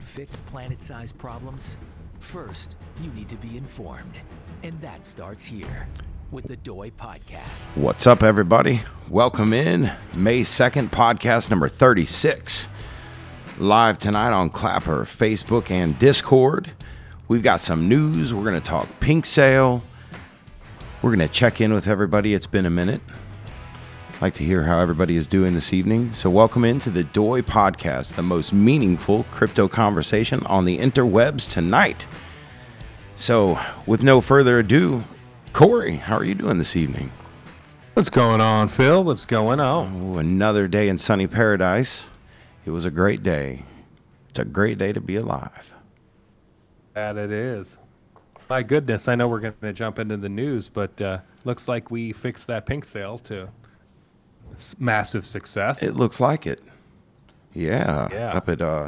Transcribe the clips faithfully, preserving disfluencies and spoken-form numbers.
fix planet-sized problems? First, you need to be informed. And that starts here with the Doi Podcast. What's up, everybody? Welcome in. May second, podcast number thirty-six. Live tonight on Clapper, Facebook, and Discord. We've got some news. We're going to talk Pink Sale. We're going to check in with everybody. It's been a minute. I'd like to hear how everybody is doing this evening. So welcome into the Doi Podcast, the most meaningful crypto conversation on the interwebs tonight. So with no further ado, Corey, how are you doing this evening? What's going on, Phil? What's going on? Oh, another day in sunny paradise. It was a great day. It's a great day to be alive. That it is. My goodness, I know we're going to jump into the news, but uh, looks like we fixed that Pink Sale to massive success. It looks like it. Yeah. Yeah. Up at, uh,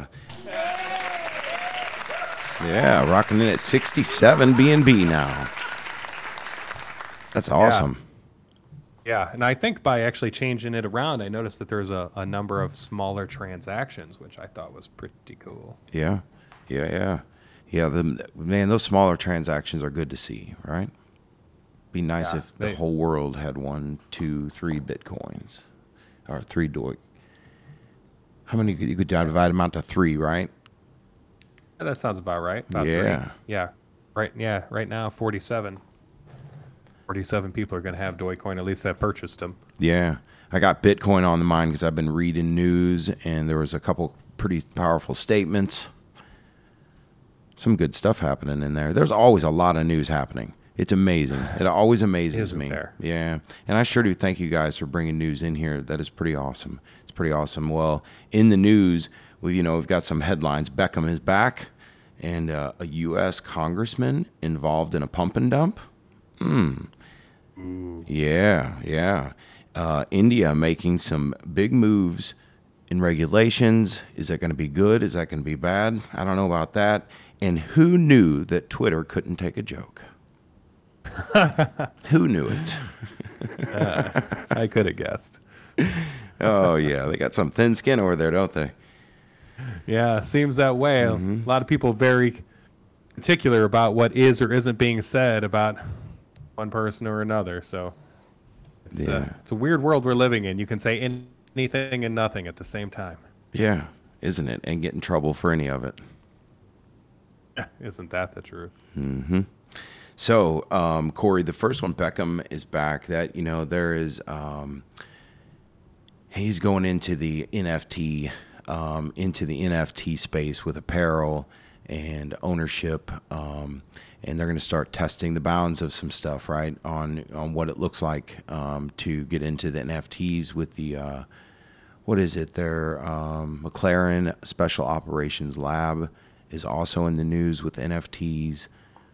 yeah, rocking in at sixty-seven B N B now. That's awesome. Yeah. yeah, and I think by actually changing it around, I noticed that there's a, a number of smaller transactions, which I thought was pretty cool. Yeah, yeah, yeah. Yeah, the, man, those smaller transactions are good to see, right? Be nice Yeah, if the they- whole world had one, two, three Bitcoins, or three Doi. How many could you could divide them out to three, right? Yeah, that sounds about right. About three. Yeah. Yeah. Right. Yeah. Right now, forty-seven. forty-seven people are going to have Dogecoin, at least that purchased them. Yeah, I got Bitcoin on the mind because I've been reading news, and there was a couple pretty powerful statements. Some good stuff happening in there. There's always a lot of news happening. It's amazing. It always amazes Isn't me. there? Yeah, and I sure do thank you guys for bringing news in here. That is pretty awesome. It's pretty awesome. Well, in the news, we you know we've got some headlines. Beckham is back, and uh, a U S congressman involved in a pump and dump. Hmm. Yeah, yeah. Uh, India making some big moves in regulations. Is that going to be good? Is that going to be bad? I don't know about that. And who knew that Twitter couldn't take a joke? Who knew it? Uh, I could have guessed. Oh, yeah. They got some thin skin over there, don't they? Yeah, seems that way. Mhm. A lot of people very particular about what is or isn't being said about one person or another. So it's, Yeah. uh, it's a weird world we're living in. You can say anything and nothing at the same time. Yeah, isn't it? And get in trouble for any of it. Isn't that the truth? Mm-hmm. So, um, Corey, the first one, Beckham is back. That, you know, there is, um, he's going into the N F T, um, into the N F T space with apparel and ownership. Um, and they're going to start testing the bounds of some stuff, right, on, on what it looks like um, to get into the N F Ts with the, uh, what is it? Their um, McLaren Special Operations Lab is also in the news with N F Ts.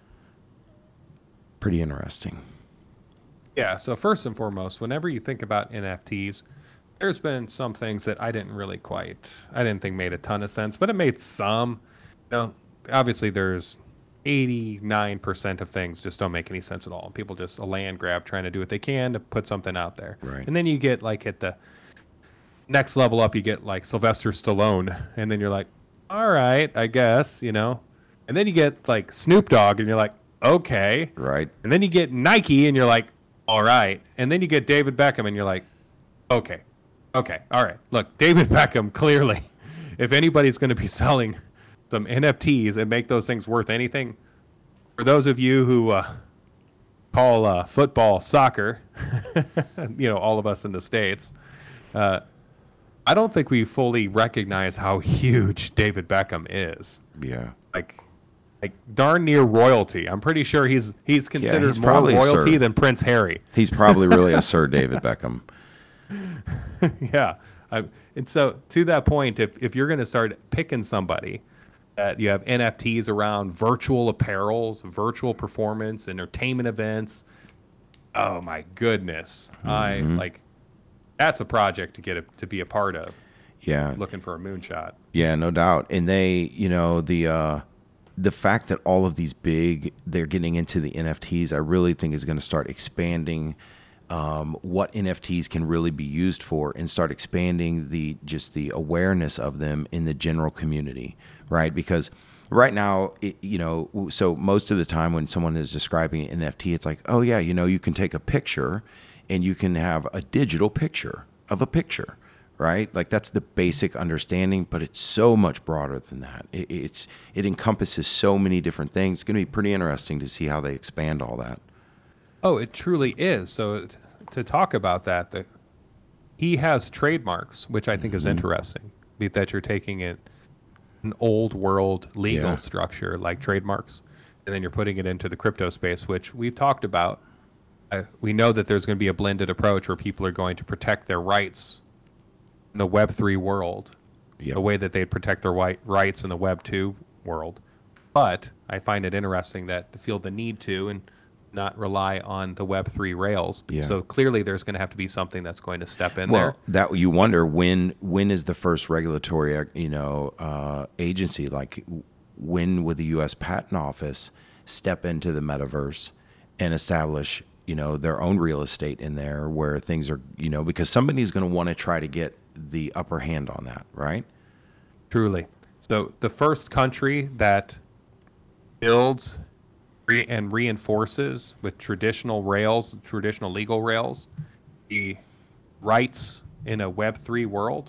Pretty interesting. Yeah, so first and foremost, whenever you think about N F Ts, there's been some things that I didn't really quite, I didn't think made a ton of sense, but it made some. You know, obviously there's eighty-nine percent of things just don't make any sense at all. People just a land grab trying to do what they can to put something out there. Right. And then you get like at the next level up, you get like Sylvester Stallone, and then you're like, all right, I guess, you know. And then you get like Snoop Dogg, and you're like, okay. Right. And then you get Nike, and you're like, all right. And then you get David Beckham, and you're like, okay, okay, all right. Look, David Beckham, clearly, if anybody's going to be selling some N F Ts and make those things worth anything, for those of you who uh, call uh, football soccer, you know, all of us in the States, uh, I don't think we fully recognize how huge David Beckham is. Yeah. Like, like darn near royalty. I'm pretty sure he's he's considered he's more probably a royalty Sir. than Prince Harry. He's probably really a Sir David Beckham. Yeah. I, and so to that point, if, if you're going to start picking somebody that you have N F Ts around, virtual apparels, virtual performance, entertainment events, oh my goodness. Mm-hmm. I like, that's a project to get a, to be a part of. Yeah. Looking for a moonshot. Yeah, no doubt. And they, you know, the uh, the fact that all of these big, they're getting into the N F Ts, I really think is going to start expanding um, what N F Ts can really be used for, and start expanding the just the awareness of them in the general community, right? Because right now, it, you know, so most of the time when someone is describing an N F T, it's like, oh yeah, you know, you can take a picture and you can have a digital picture of a picture, right? Like that's the basic understanding, but it's so much broader than that. It, it's it encompasses so many different things. It's going to be pretty interesting to see how they expand all that. Oh, it truly is. So t- to talk about that, the, he has trademarks, which I think mm-hmm. is interesting, be that you're taking it an old world legal Yeah. structure like trademarks, and then you're putting it into the crypto space, which we've talked about. Uh, we know that there's going to be a blended approach where people are going to protect their rights in the Web three world, Yep. the way that they protect their white rights in the Web two world. But I find it interesting that they feel the need to and not rely on the Web three rails. Yeah. So clearly there's going to have to be something that's going to step in Well, there. that you wonder when when is the first regulatory uh, you know uh, agency, like when would the U S Patent Office step into the metaverse and establish you know their own real estate in there where things are you know because somebody's going to want to try to get the upper hand on that, right? Truly. So the first country that builds re- and reinforces with traditional rails, traditional legal rails, the rights in a Web three world.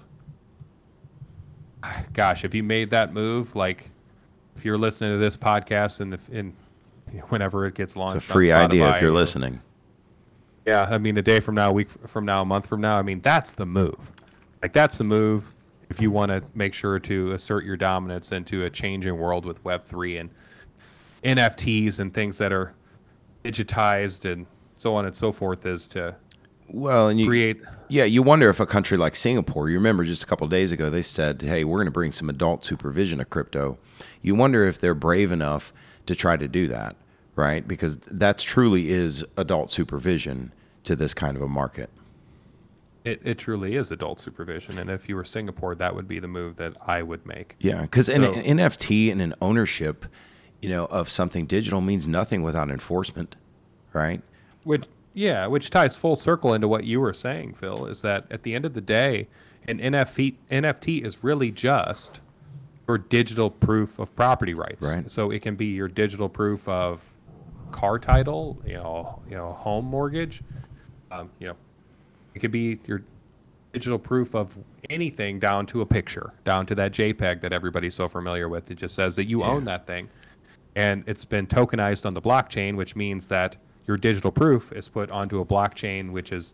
Gosh, if you made that move, like if you're listening to this podcast and if in whenever it gets launched, It's a free on idea if Spotify, you're listening. Yeah, I mean, a day from now, a week from now, a month from now, I mean, that's the move. Like, that's the move if you want to make sure to assert your dominance into a changing world with Web three and N F Ts and things that are digitized and so on and so forth, is to Well, and you create. Yeah, you wonder if a country like Singapore, you remember just a couple of days ago, they said, hey, we're going to bring some adult supervision of crypto. You wonder if they're brave enough to try to do that, right? Because that truly is adult supervision to this kind of a market. It, it truly is adult supervision. And if you were Singapore, that would be the move that I would make. Yeah, because an, So- an N F T and an ownership, you know, of something digital means nothing without enforcement, right? Which, yeah, which ties full circle into what you were saying, Phil, is that at the end of the day, an N F T, N F T is really just your digital proof of property rights. Right. So it can be your digital proof of car title, you know, you know, home mortgage. Um, you know, it could be your digital proof of anything down to a picture, down to that JPEG that everybody's so familiar with. It just says that you Yeah. own that thing. And it's been tokenized on the blockchain, which means that your digital proof is put onto a blockchain, which is,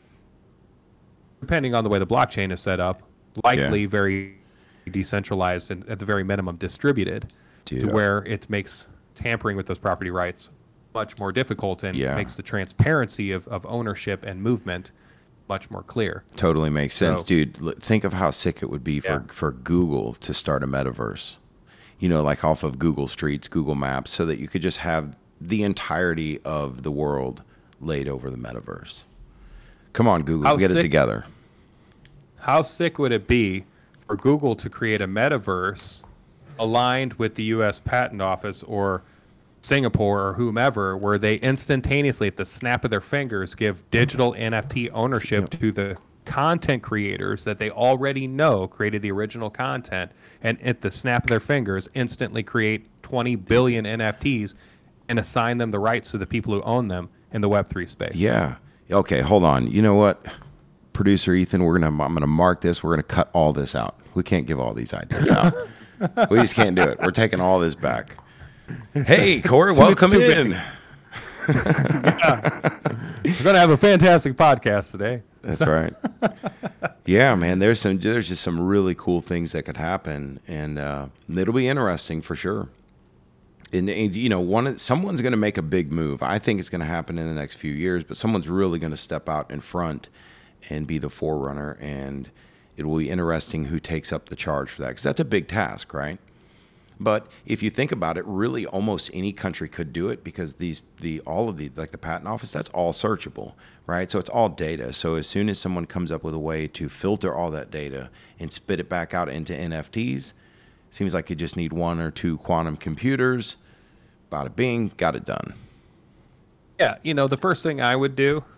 depending on the way the blockchain is set up, likely Yeah. very decentralized and at the very minimum distributed, Dude, to uh, where it makes tampering with those property rights much more difficult and Yeah. makes the transparency of, of ownership and movement much more clear. Totally makes sense, So- dude. L- Think of how sick it would be for, Yeah. for Google to start a metaverse, you know, like off of Google Streets, Google Maps, so that you could just have the entirety of the world laid over the metaverse. Come on, Google, How get it sick- together. How sick would it be for Google to create a metaverse aligned with the U S Patent Office or Singapore or whomever, where they instantaneously, at the snap of their fingers, give digital N F T ownership to the content creators that they already know created the original content, and at the snap of their fingers, instantly create twenty billion N F Ts and assign them the rights to the people who own them in the Web three space. Yeah. Okay, hold on. You know what, producer Ethan, we're gonna I'm gonna mark this. We're gonna cut all this out. We can't give all these ideas out. We just can't do it. We're taking all this back. Hey, Corey, So it's welcome too in. big. We're going to have a fantastic podcast today. That's right. Yeah, man. There's some. There's just some really cool things that could happen, and uh, it'll be interesting for sure. And, and you know, one someone's going to make a big move. I think it's going to happen in the next few years, but someone's really going to step out in front and be the forerunner, and it will be interesting who takes up the charge for that, because that's a big task, right? But if you think about it, really almost any country could do it, because these the all of the like the patent office, that's all searchable, right? So it's all data. So as soon as someone comes up with a way to filter all that data and spit it back out into N F Ts, seems like you just need one or two quantum computers, bada bing, got it done. Yeah, you know, the first thing I would do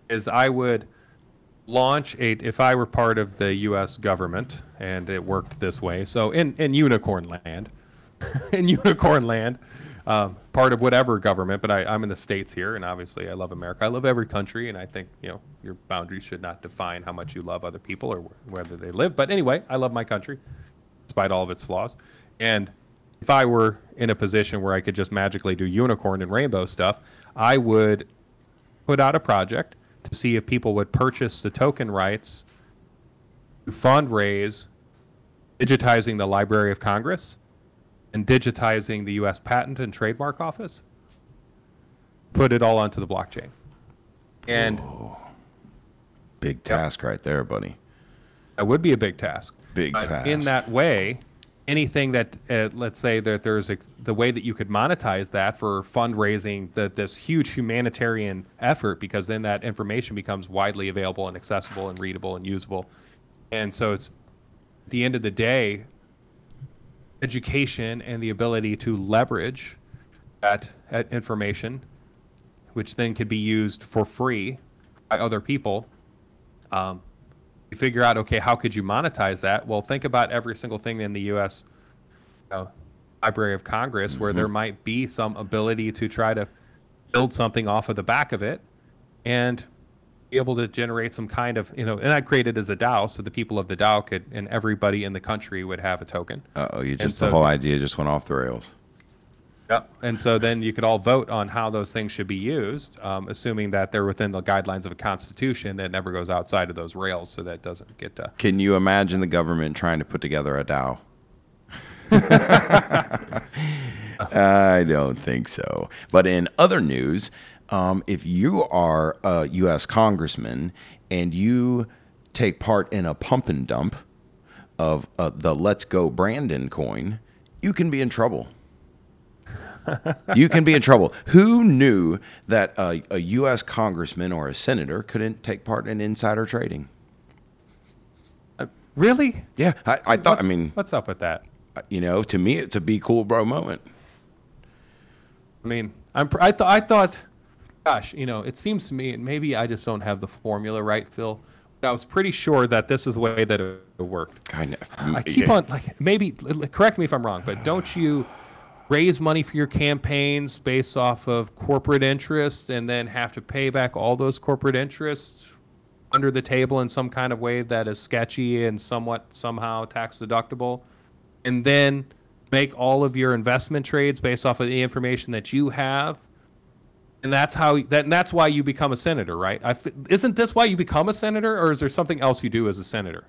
is I would launch a, if I were part of the U S government and it worked this way. So in, in unicorn land, in unicorn land, um, part of whatever government, but I, I'm in the States here, and obviously I love America. I love every country, and I think, you know, your boundaries should not define how much you love other people or wh- whether they live. But anyway, I love my country, despite all of its flaws. And if I were in a position where I could just magically do unicorn and rainbow stuff, I would put out a project to see if people would purchase the token rights to fundraise digitizing the Library of Congress and digitizing the U S Patent and Trademark Office, put it all onto the blockchain. And Whoa. Big task yep. right there, buddy. That would be a big task. Big but task. In that way, anything that, uh, let's say that there's a, the way that you could monetize that for fundraising the, this huge humanitarian effort, because then that information becomes widely available and accessible and readable and usable. And so it's, at the end of the day, education and the ability to leverage that, that information, which then could be used for free by other people. Um, you figure out, okay, how could you monetize that? Well, think about every single thing in the U S you know, Library of Congress mm-hmm. where there might be some ability to try to build something off of the back of it and be able to generate some kind of, you know, and I created as a DAO, so the people of the DAO could, and everybody in the country would have a token. Uh-oh, you just, so, the whole idea just went off the rails. Yep. And so then you could all vote on how those things should be used, um, assuming that they're within the guidelines of a constitution that never goes outside of those rails, so that doesn't get... Uh, Can you imagine the government trying to put together a DAO? I don't think so. But in other news... Um, if you are a U S congressman and you take part in a pump and dump of uh, the Let's Go Brandon coin, you can be in trouble. You can be in trouble. Who knew that a, a U S congressman or a senator couldn't take part in insider trading? Uh, really? Yeah, I, I thought, what's, I mean... What's up with that? You know, to me, it's a be cool bro moment. I mean, I'm, I, th- I thought... Gosh, you know, it seems to me, and maybe I just don't have the formula right, Phil, but I was pretty sure that this is the way that it worked. Kind of. I keep yeah. on, like, maybe, correct me if I'm wrong, but don't you raise money for your campaigns based off of corporate interests and then have to pay back all those corporate interests under the table in some kind of way that is sketchy and somewhat somehow tax deductible, and then make all of your investment trades based off of the information that you have? And that's how that. And that's why you become a senator, right? I, isn't this why you become a senator, or is there something else you do as a senator?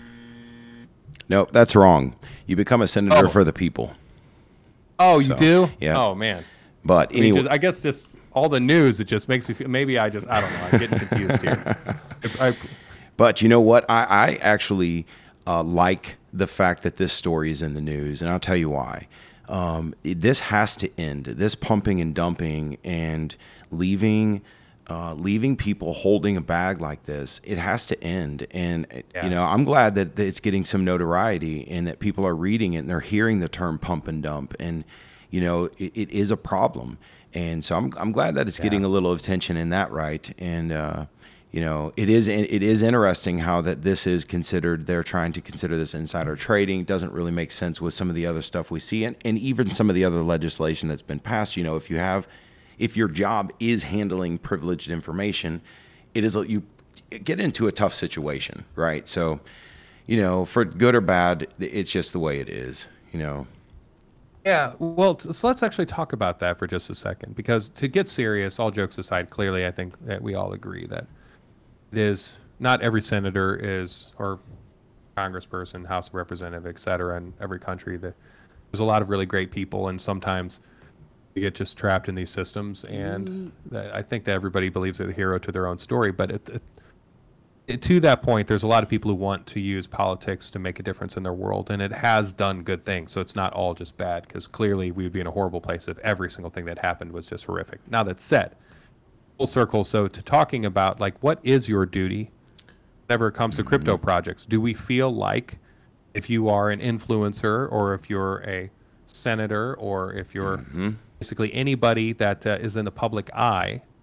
No, that's wrong. You become a senator oh. for the people. Oh, so, you do? Yeah. Oh man. But I, mean, anyway, just, I guess just all the news. It just makes me feel. Maybe I just. I don't know. I'm getting confused here. If I, but you know what? I, I actually uh, like the fact that this story is in the news, and I'll tell you why. Um, it, this has to end. This pumping and dumping and leaving, uh, leaving people holding a bag like this. It has to end. And yeah. you know, I'm glad that, that it's getting some notoriety and that people are reading it and they're hearing the term pump and dump. And you know, it, it is a problem. And so I'm I'm glad that it's yeah. getting a little attention in that right. And uh, you know, it is it is interesting how that this is considered. They're trying to consider this insider trading. It doesn't really make sense with some of the other stuff we see, and, and even some of the other legislation that's been passed. You know, if you have, if your job is handling privileged information, it is you get into a tough situation, right? So, you know, for good or bad, it's just the way it is. You know. Yeah, well, so let's actually talk about that for just a second, because to get serious, all jokes aside, clearly I think that we all agree that it is not every senator is, or congressperson, House of Representative, et cetera, in every country. That there's a lot of really great people, and sometimes you get just trapped in these systems. And mm. that, I think that everybody believes they're the hero to their own story. But it, it, it, to that point, there's a lot of people who want to use politics to make a difference in their world, and it has done good things. So it's not all just bad, because clearly we would be in a horrible place if every single thing that happened was just horrific. Now that said, full circle, so to talking about, like, what is your duty whenever it comes to crypto projects? Do we feel like if you are an influencer, or if you're a senator, or if you're mm-hmm. basically anybody that uh, is in the public eye,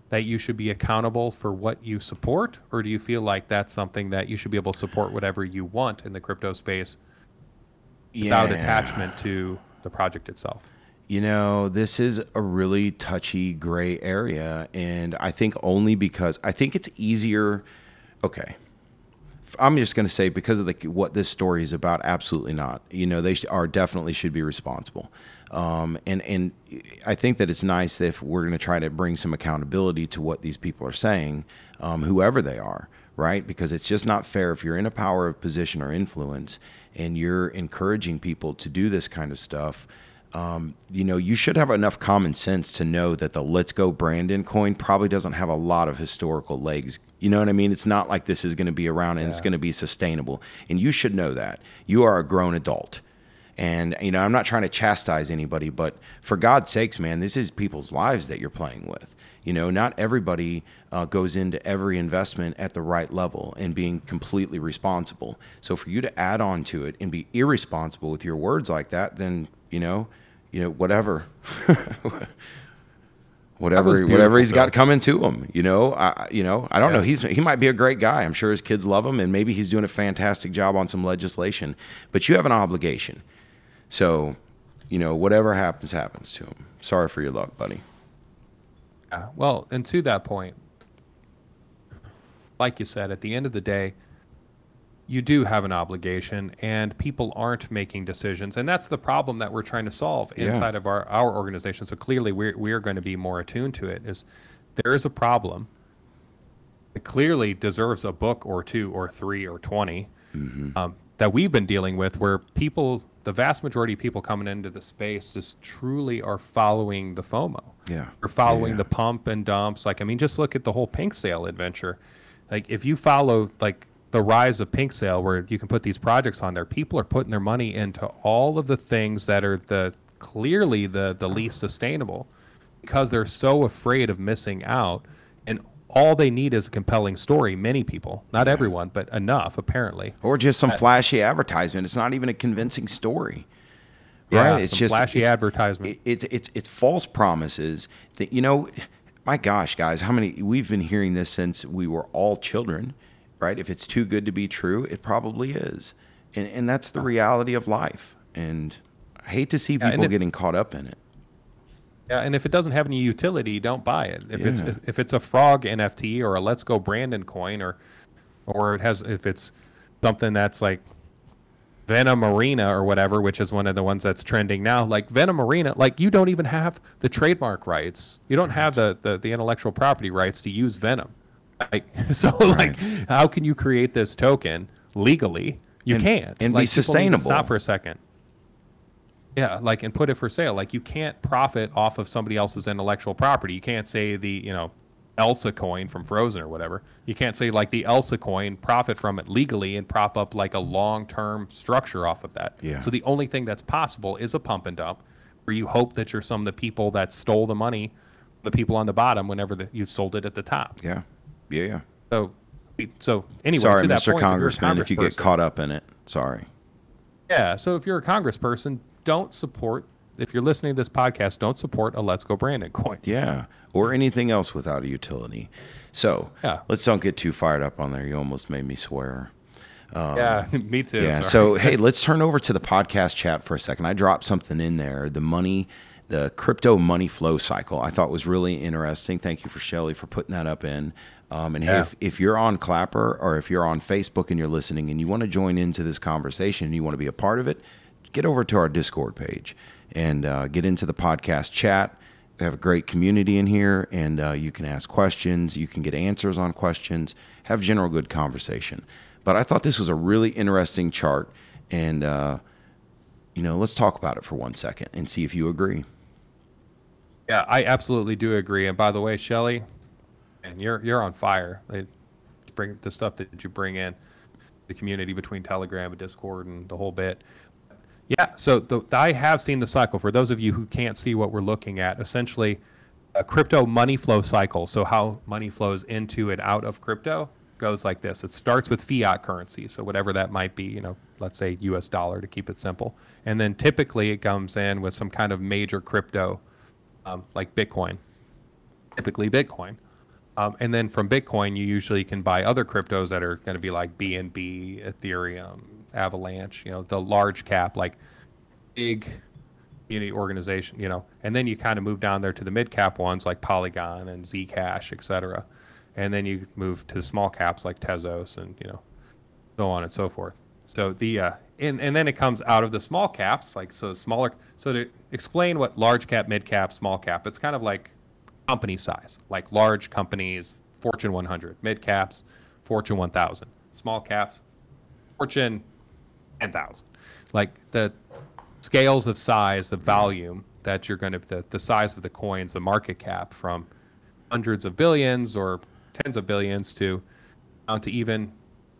that you should be accountable for what you support, or do you feel like that's something that you should be able to support whatever you want in the crypto space without Yeah. attachment to the project itself? You know, this is a really touchy gray area. And I think only because I think it's easier. Okay. I'm just going to say because of the, what this story is about, absolutely not. You know, they sh- are definitely should be responsible. Um, and, and I think that it's nice if we're going to try to bring some accountability to what these people are saying, um, whoever they are, right? Because it's just not fair if you're in a power of position or influence and you're encouraging people to do this kind of stuff. Um, you know, you should have enough common sense to know that the Let's Go Brandon coin probably doesn't have a lot of historical legs. You know what I mean? It's not like this is going to be around and Yeah. it's going to be sustainable. And you should know that. You are a grown adult. And, you know, I'm not trying to chastise anybody, but for God's sakes, man, this is people's lives that you're playing with. You know, not everybody uh, goes into every investment at the right level and being completely responsible. So for you to add on to it and be irresponsible with your words like that, then, you know, you know, whatever, whatever, whatever he's got coming to him, you know, I, you know, I don't Yeah. know. He's, he might be a great guy. I'm sure his kids love him and maybe he's doing a fantastic job on some legislation, but you have an obligation. So, you know, whatever happens, happens to him. Sorry for your luck, buddy. Yeah. Well, and to that point, like you said, at the end of the day, you do have an obligation, and people aren't making decisions, and that's the problem that we're trying to solve Yeah. inside of our, our organization. So clearly, we're we're going to be more attuned to it. Is there is a problem? It clearly deserves a book or two or three or twenty um, that we've been dealing with, where people, the vast majority of people coming into the space, just truly are following the FOMO. Yeah. Or following Yeah. the pump and dumps. Like, I mean, just look at the whole Pink Sale adventure. Like, if you follow like the rise of Pink Sale, where you can put these projects on there, people are putting their money into all of the things that are the clearly the the least sustainable, because they're so afraid of missing out. And all they need is a compelling story. Many people, not everyone, but enough apparently. Or just some flashy advertisement. It's not even a convincing story. Yeah, Right? It's some just flashy it's, advertisement. It, it, it's it's false promises that, you know, my gosh, guys, how many we've been hearing this since we were all children, right? If it's too good to be true, it probably is. And and that's the reality of life. And I hate to see and people if- getting caught up in it. Yeah, and if it doesn't have any utility, don't buy it. If Yeah. it's if it's a frog N F T or a Let's Go Brandon coin, or or it has if it's something that's like Venom Arena or whatever, which is one of the ones that's trending now, like Venom Arena, like you don't even have the trademark rights. You don't have the the, the intellectual property rights to use Venom. Like, so like how can you create this token legally? You And- can't. and be Like, people need to sustainable. Stop for a second. Yeah, like, and put it for sale. Like, you can't profit off of somebody else's intellectual property. You can't say the, you know, Elsa coin from Frozen or whatever. You can't say like the Elsa coin, profit from it legally and prop up like a long-term structure off of that. Yeah. So the only thing that's possible is a pump and dump, where you hope that you're some of the people that stole the money, the people on the bottom, whenever the, you sold it at the top. Yeah. Yeah, yeah. So, we- so anyway, Sorry, to that Mister point, if you're a Congressman, if you get congressperson- caught up in it. Sorry. Yeah, so if you're a congressperson, don't support, if you're listening to this podcast, don't support a Let's Go Brandon coin. Yeah, or anything else without a utility. So Yeah. let's don't get too fired up on there. You almost made me swear. Yeah, me too. Yeah. sorry. So hey, let's turn over to the podcast chat for a second. I dropped something in there. The money, the crypto money flow cycle. I thought was really interesting. Thank you for Shelly for putting that up in. Um, and hey, Yeah. if, if you're on Clapper or if you're on Facebook and you're listening and you want to join into this conversation and you want to be a part of it, get over to our Discord page and uh, get into the podcast chat. We have a great community in here, and uh, you can ask questions. You can get answers on questions, have general good conversation. But I thought this was a really interesting chart, and, uh, you know, let's talk about it for one second and see if you agree. Yeah, I absolutely do agree. And by the way, Shelly, and you're you're on fire. They bring the stuff that you bring in, the community between Telegram and Discord and the whole bit. Yeah, so the, I have seen the cycle. For those of you who can't see what we're looking at, essentially a crypto money flow cycle. So how money flows into and out of crypto goes like this. It starts with fiat currency, so whatever that might be, you know, let's say U S dollar to keep it simple. And then typically it comes in with some kind of major crypto, um, like Bitcoin, typically Bitcoin. Um, and then from Bitcoin, you usually can buy other cryptos that are going to be like B N B, Ethereum, Avalanche, you know, the large cap, like big community organization, you know. And then you kind of move down there to the mid cap ones like Polygon and Zcash, et cetera. And then you move to the small caps like Tezos and, you know, so on and so forth. So the uh, and, and then it comes out of the small caps, like so smaller. So to explain what large cap, mid cap, small cap, it's kind of like company size, like large companies, Fortune one hundred, mid caps, Fortune one thousand, small caps, Fortune ten thousand. Like the scales of size, the volume that you're going to, the, the size of the coins, the market cap from hundreds of billions or tens of billions to down to even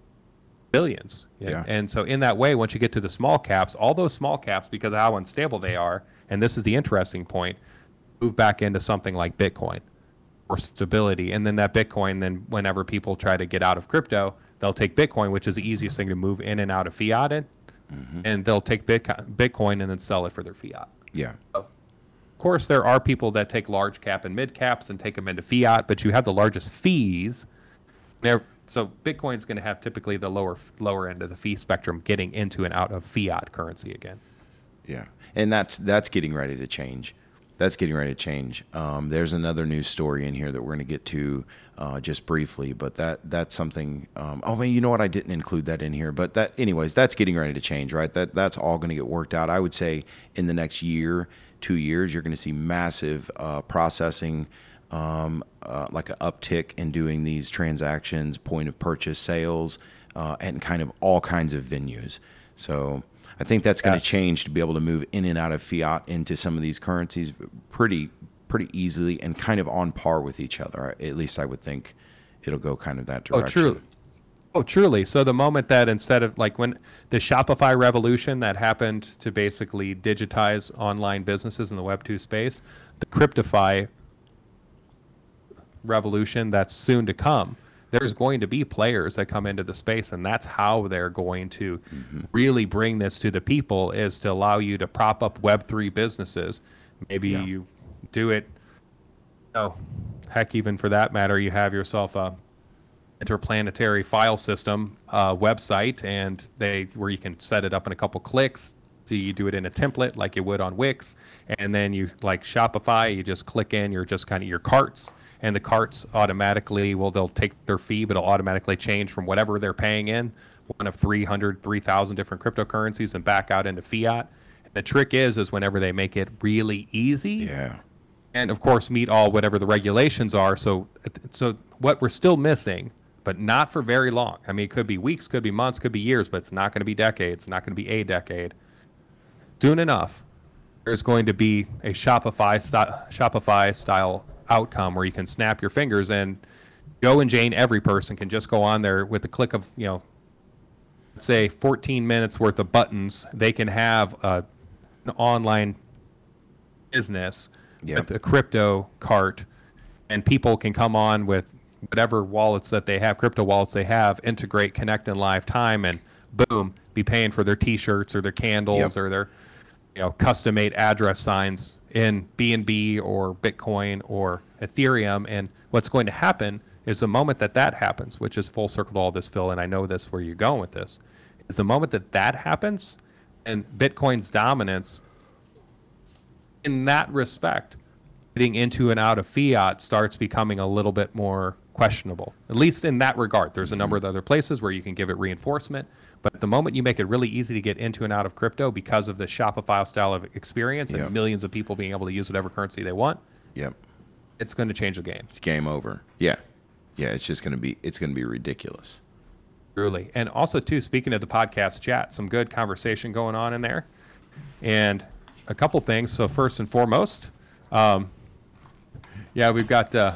billions. Yeah. And so in that way, once you get to the small caps, all those small caps, because of how unstable they are, and this is the interesting point, move back into something like Bitcoin or stability. And then that Bitcoin, then whenever people try to get out of crypto, they'll take Bitcoin, which is the easiest thing to move in and out of fiat in, mm-hmm. and they'll take Bitcoin and then sell it for their fiat. Yeah. So, of course, there are people that take large cap and mid caps and take them into fiat, but you have the largest fees. There, so Bitcoin's going to have typically the lower lower end of the fee spectrum getting into and out of fiat currency again. Yeah, and that's that's getting ready to change. That's getting ready to change. Um, there's another news story in here that we're going to get to uh, just briefly, but that that's something. Um, oh man, you know what? I didn't include that in here, but that, anyways, that's getting ready to change, right? That that's all going to get worked out. I would say in the next year, two years, you're going to see massive uh, processing, um, uh, like an uptick in doing these transactions, point of purchase sales, uh, and kind of all kinds of venues. So I think that's going to yes. change to be able to move in and out of fiat into some of these currencies pretty pretty easily and kind of on par with each other. At least I would think it'll go kind of that direction. Oh, truly. Oh, truly. So the moment that instead of like when the Shopify revolution that happened to basically digitize online businesses in the Web two space, the Cryptify revolution that's soon to come, there's going to be players that come into the space, and that's how they're going to mm-hmm. really bring this to the people, is to allow you to prop up Web three businesses. Maybe yeah. you do it, oh, heck, even for that matter, you have yourself a interplanetary file system uh, website, and they where you can set it up in a couple clicks. So you do it in a template like you would on Wix, and then you, like Shopify, you just click in your just kind of your carts, and the carts automatically, well, they'll take their fee, but it'll automatically change from whatever they're paying in, one of three hundred, three thousand different cryptocurrencies, and back out into fiat. And the trick is, is whenever they make it really easy, yeah, and of course meet all whatever the regulations are. So, so what we're still missing, but not for very long. I mean, it could be weeks, could be months, could be years, but it's not going to be decades. It's not going to be a decade. Soon enough, there's going to be a Shopify style, Shopify style outcome where you can snap your fingers, and Joe and Jane, every person can just go on there with the click of, you know, let's say fourteen minutes worth of buttons. They can have a, an online business yep. with a crypto cart, and people can come on with whatever wallets that they have, crypto wallets they have, integrate, connect in live time, and boom, be paying for their T-shirts or their candles yep. or their, you know, custom-made address signs in B N B or Bitcoin or Ethereum. And what's going to happen is the moment that that happens, which is full circle to all this, Phil, and I know this where you're going with this, is the moment that that happens and Bitcoin's dominance in that respect, getting into and out of fiat starts becoming a little bit more questionable, at least in that regard. There's a number of other places where you can give it reinforcement, but the moment you make it really easy to get into and out of crypto because of the Shopify style of experience and yep. millions of people being able to use whatever currency they want, yep, it's going to change the game. It's game over. Yeah, yeah. It's just going to be. It's going to be ridiculous. Truly, and also too. Speaking of the podcast chat, some good conversation going on in there, and a couple things. So first and foremost, um, yeah, we've got. Uh,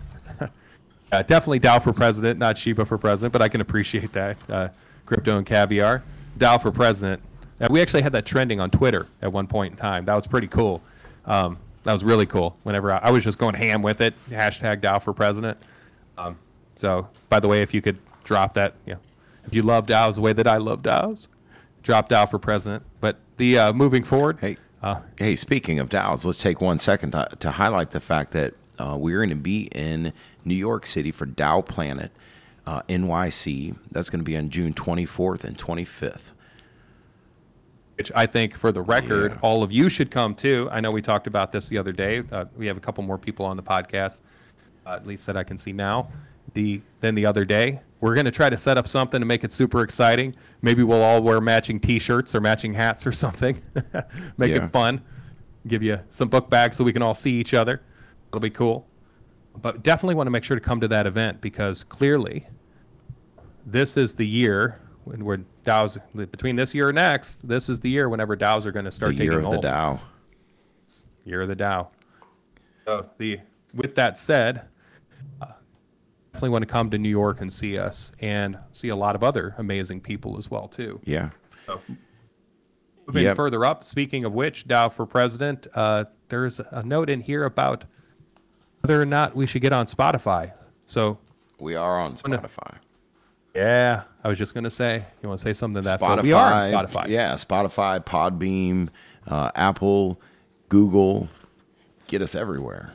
Uh, definitely Dow for president, not Shiba for president, but I can appreciate that. Uh, crypto and caviar. Dow for president. Uh, we actually had that trending on Twitter at one point in time. That was pretty cool. Um, that was really cool. Whenever I, I was just going ham with it, hashtag Dow for president. Um, so, by the way, if you could drop that, you know, if you love DAOs the way that I love DAOs, drop Dow for president. But the uh, moving forward. Hey, uh, hey. Speaking of DAOs, let's take one second to, to highlight the fact that Uh, we're going to be in New York City for Dow Planet uh, N Y C. That's going to be on June twenty-fourth and twenty-fifth. Which I think, for the record, Yeah. all of you should come too. I know we talked about this the other day. Uh, we have a couple more people on the podcast, uh, at least that I can see now, the than the other day. We're going to try to set up something to make it super exciting. Maybe we'll all wear matching T-shirts or matching hats or something. Make Yeah. it fun. Give you some book bags so we can all see each other. It'll be cool. But definitely want to make sure to come to that event, because clearly this is the year when we're Dows between this year and next. This is the year whenever Dows are going to start The taking year of hold. the Dow. Year of the Dow. So the with that said, uh, definitely want to come to New York and see us, and see a lot of other amazing people as well too. Yeah. So, moving Yep. further up, speaking of which, Dow for president, uh, there's a note in here about whether or not we should get on Spotify. So, We are on no. Spotify. yeah, I was just going to say, you want to say something to that? Spotify. We are on Spotify. Yeah, Spotify, Podbeam, uh, Apple, Google. Get us everywhere.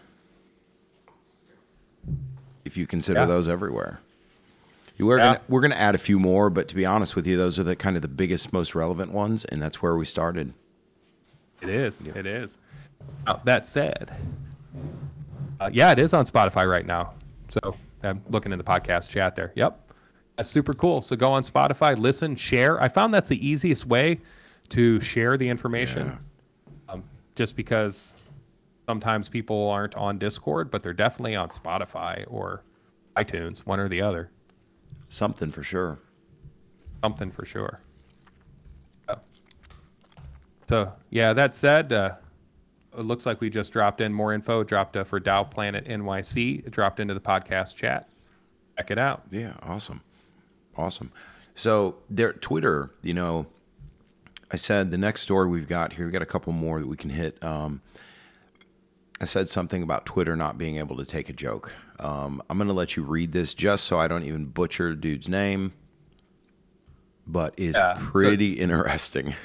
If you consider Yeah. those everywhere. We're Yeah. gonna we're gonna add a few more, but to be honest with you, those are the kind of the biggest, most relevant ones, and that's where we started. It is. It is. Now, that said, uh, yeah, it is on Spotify right now. So I'm looking in the podcast chat there. Yep. That's super cool. So go on Spotify, listen, share. I found that's the easiest way to share the information. Um, just because sometimes people aren't on Discord, but they're definitely on Spotify or iTunes, one or the other. Something for sure. Something for sure. Oh. So, yeah, that said, uh, it looks like we just dropped in more info, dropped uh, for Dow Planet N Y C, it dropped into the podcast chat. Check it out. Yeah, awesome. Awesome. So there, Twitter, you know, I said the next story we've got here, we've got a couple more that we can hit. Um, I said something about Twitter not being able to take a joke. Um, I'm going to let you read this just so I don't even butcher the dude's name, but is Yeah, so- pretty interesting.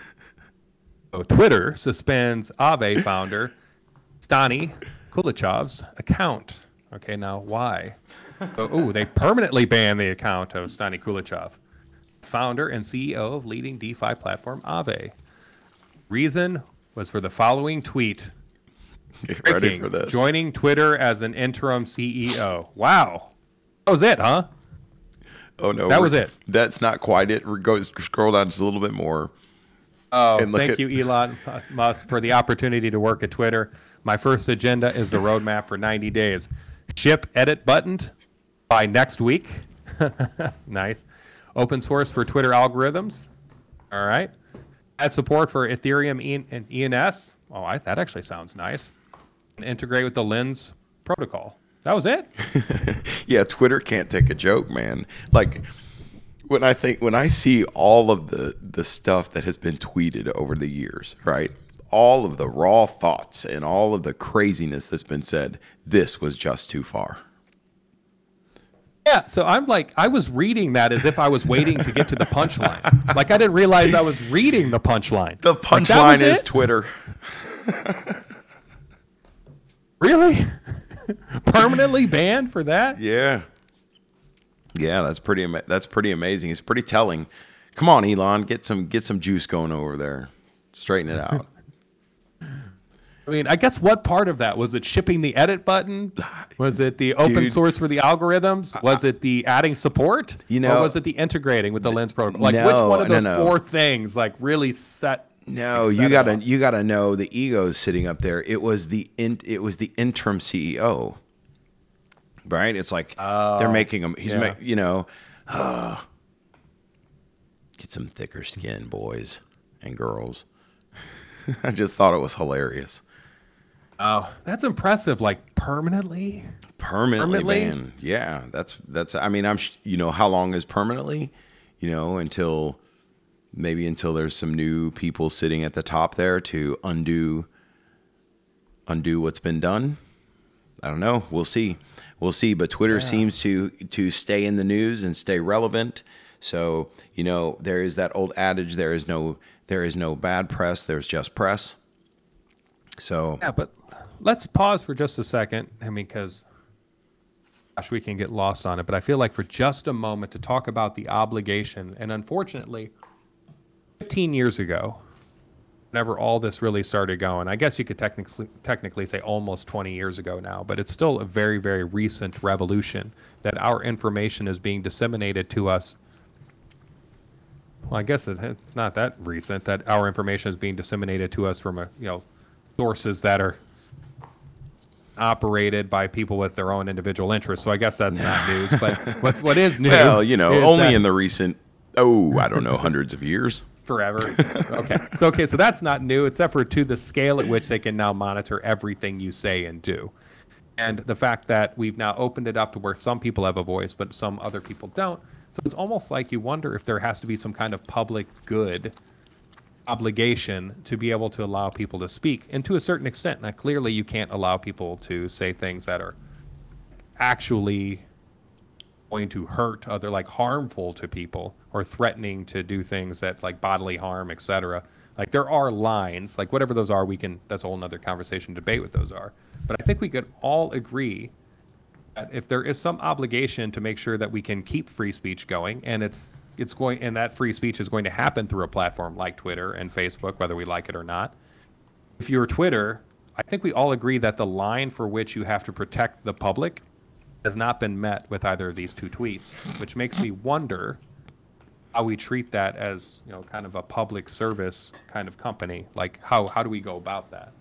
So Twitter suspends Aave founder Stani Kulichov's account. Okay, now why? So, ooh, they permanently banned the account of Stani Kulichov, founder and C E O of leading DeFi platform Aave. Reason was for the following tweet. Get ready Breaking, for this. Joining Twitter as an interim C E O. Wow. That was it, huh? Oh, no. That was we're- it. That's not quite it. We're Go, scroll down just a little bit more. Oh, And look thank at- you, Elon Musk, for the opportunity to work at Twitter. My first agenda is the roadmap for ninety days. Ship edit buttoned by next week. Nice. Open source for Twitter algorithms. All right. Add support for Ethereum E- and E N S. Oh, I, that actually sounds nice. And integrate with the Lens protocol. That was it. Yeah, Twitter can't take a joke, man. Like when I think when I see all of the the stuff that has been tweeted over the years, right? All of the raw thoughts and all of the craziness that's been said, this was just too far. Yeah, so I'm like, I was reading that as if I was waiting to get to the punchline. Like I didn't realize I was reading the punchline. The Like, that punchline was is it? Twitter. Really? Permanently banned for that? Yeah. Yeah, that's pretty ama- that's pretty amazing. It's pretty telling. Come on, Elon, get some get some juice going over there. Straighten it out. I mean, I guess what part of that? Was it shipping the edit button? Was it the open Dude. source for the algorithms? Was it the adding support? You know- or was it the integrating with the Lens protocol? Like which No, one of no, those no. four things like really set? No, like, set you it gotta off? you gotta know the ego's sitting up there. It was the in, it was the interim C E O, right? It's like they're making him. He's yeah. ma- you know, uh, get some thicker skin, boys and girls. I just thought it was hilarious. Oh, that's impressive. Like permanently? Permanently, Permanently? banned. Yeah, that's that's. I mean, I'm sh- you know how long is permanently? You know, until maybe until there's some new people sitting at the top there to undo undo what's been done. I don't know. We'll see. We'll see. But Twitter seems to to stay in the news and stay relevant. So you know, there is that old adage: there is no there is no bad press. There's just press. So Yeah, but let's pause for just a second. I mean, because gosh, we can get lost on it, but I feel like for just a moment to talk about the obligation. And unfortunately, fifteen years ago, whenever all this really started going, I guess you could technically technically say almost twenty years ago now, but it's still a very, very recent revolution that our information is being disseminated to us. Well, I guess it's not that recent that our information is being disseminated to us from a, you know, sources that are operated by people with their own individual interests. So I guess that's not news. But what's what is new? well, you know, only that, in the recent oh, I don't know, hundreds of years. Forever. Okay. So okay, so that's not new, except for to the scale at which they can now monitor everything you say and do. And the fact that we've now opened it up to where some people have a voice, but some other people don't. So it's almost like you wonder if there has to be some kind of public good obligation to be able to allow people to speak. And to a certain extent, now clearly you can't allow people to say things that are actually going to hurt other, like harmful to people, or threatening to do things that like bodily harm, et cetera. Like there are lines, like whatever those are, we can, that's a whole nother conversation, debate what those are. But I think we could all agree that if there is some obligation to make sure that we can keep free speech going, and it's it's going, and that free speech is going to happen through a platform like Twitter and Facebook, whether we like it or not. If you're Twitter, I think we all agree that the line for which you have to protect the public has not been met with either of these two tweets, which makes me wonder how we treat that as, you know, kind of a public service kind of company. Like how how do we go about that?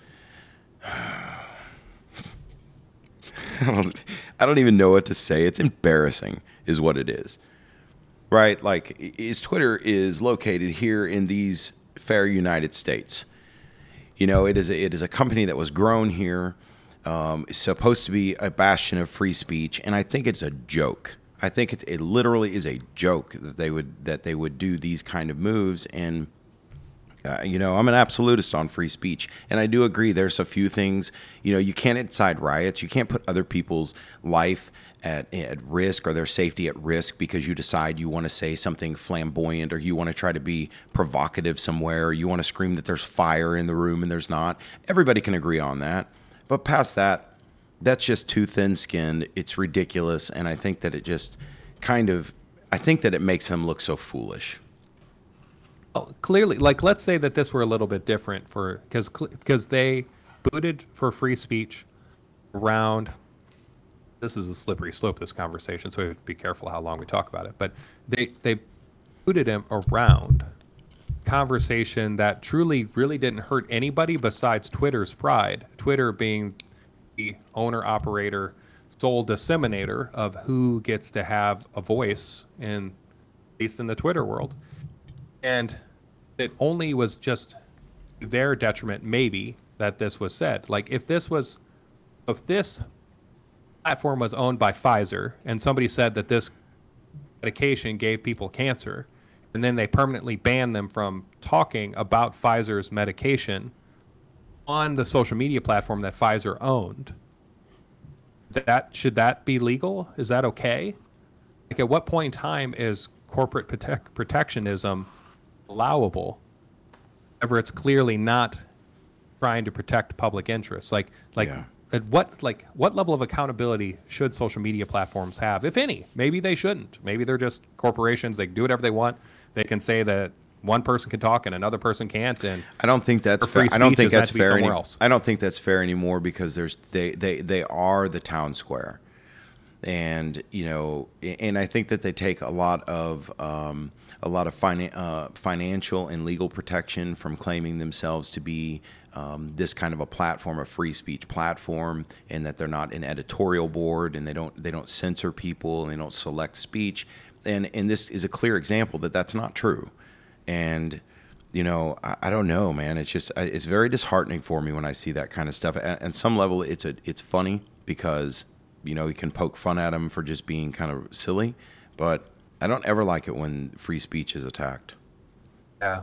I don't, I don't even know what to say. It's embarrassing is what it is. Right? Like, is Twitter is located here in these fair United States. You know, it is a, it is a company that was grown here. Um, it's supposed to be a bastion of free speech, and I think it's a joke. I think it's, it literally is a joke that they would that they would do these kind of moves. And uh, you know, I'm an absolutist on free speech, and I do agree. There's a few things. You know, you can't incite riots. You can't put other people's life at at risk or their safety at risk because you decide you want to say something flamboyant, or you want to try to be provocative somewhere, or you want to scream that there's fire in the room and there's not. Everybody can agree on that. But past that, that's just too thin-skinned. It's ridiculous, and I think that it just kind of, I think that it makes him look so foolish. Well, clearly, like, let's say that this were a little bit different for, because because they booted for free speech around, this is a slippery slope, this conversation, so we have to be careful how long we talk about it, but they, they booted him around conversation that truly really didn't hurt anybody besides Twitter's pride. Twitter being the owner, operator, sole disseminator of who gets to have a voice in, at least in the Twitter world. And it only was just their detriment, maybe, that this was said. Like if this was, if this platform was owned by Pfizer and somebody said that this medication gave people cancer, and then they permanently banned them from talking about Pfizer's medication on the social media platform that Pfizer owned, that should that be legal? Is that okay? Like, at what point in time is corporate protect, protectionism allowable? Ever it's clearly not trying to protect public interests. Like, like Yeah. at what like what level of accountability should social media platforms have, if any? Maybe they shouldn't. Maybe they're just corporations. They can do whatever they want. They can say that one person can talk and another person can't. And I don't think that's free fair. I don't speech think is meant that's to be fair. somewhere Any, else. I don't think that's fair anymore because there's they, they, they are the town square, and you know, and I think that they take a lot of um, a lot of finan- uh, financial and legal protection from claiming themselves to be um, this kind of a platform, a free speech platform, and that they're not an editorial board, and they don't they don't censor people, and they don't select speech. And and this is a clear example that that's not true. And, you know, I, I don't know, man. It's just, it's very disheartening for me when I see that kind of stuff. At, at some level, it's a, it's funny because, you know, you can poke fun at them for just being kind of silly. But I don't ever like it when free speech is attacked. yeah.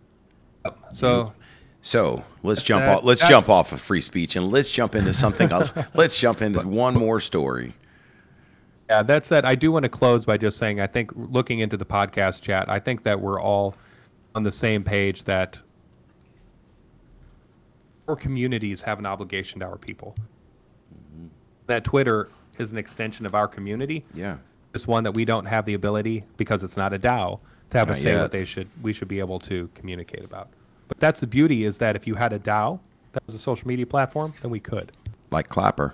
So So let's That's jump that- off. Let's that's- jump off of free speech and let's jump into something else. Let's jump into one more story. yeah, that said, I do want to close by just saying, I think looking into the podcast chat, I think that we're all on the same page that our communities have an obligation to our people. Mm-hmm. That Twitter is an extension of our community. Yeah. It's one that we don't have the ability, because it's not a DAO, to have Not a say yet. what they should we should be able to communicate about. But that's the beauty, is that if you had a DAO that was a social media platform, then we could. Like Clapper.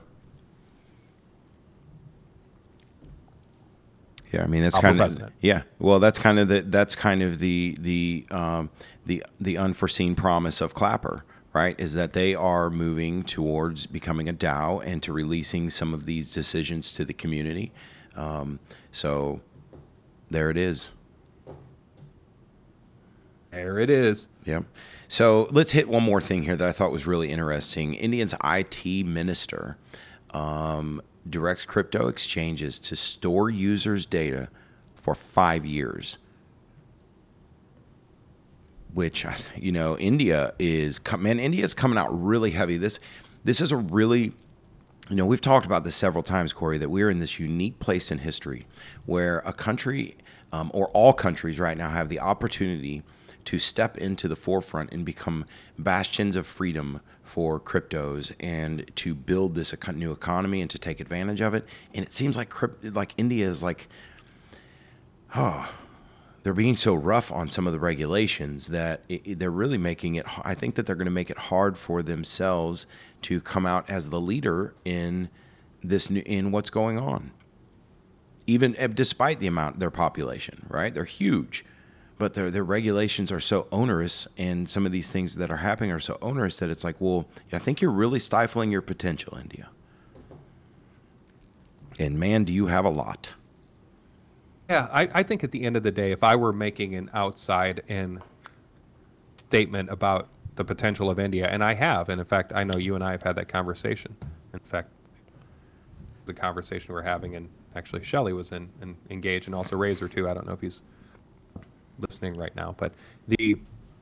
Yeah, I mean that's I'll kind for of president. yeah. Well, that's kind of the that's kind of the the um, the the unforeseen promise of Clapper, right? Is that they are moving towards becoming a DAO and to releasing some of these decisions to the community. Um, so there it is. There it is. Yep. So let's hit one more thing here that I thought was really interesting. India's I T minister um, directs crypto exchanges to store users' data for five years. Which, you know, India is, man, India's coming out really heavy. This, this is a really, you know, we've talked about this several times, Corey, that we're in this unique place in history where a country, um, or all countries right now, have the opportunity to step into the forefront and become bastions of freedom for cryptos and to build this eco- new economy and to take advantage of it. And it seems like crypt- like India is like, oh, they're being so rough on some of the regulations that it, it- they're really making it, I think that they're going to make it hard for themselves to come out as the leader in this new, in what's going on. Even eh, despite the amount, their population, right? They're huge. But their their regulations are so onerous, and some of these things that are happening are so onerous that it's like, well, I think you're really stifling your potential, India. And man, do you have a lot. Yeah, I, I think at the end of the day, if I were making an outside in statement about the potential of India, and I have, and in fact, I know you and I have had that conversation. In fact, the conversation we're having, and actually Shelley was in, in engaged, and also Razor too. I don't know if he's listening right now, but the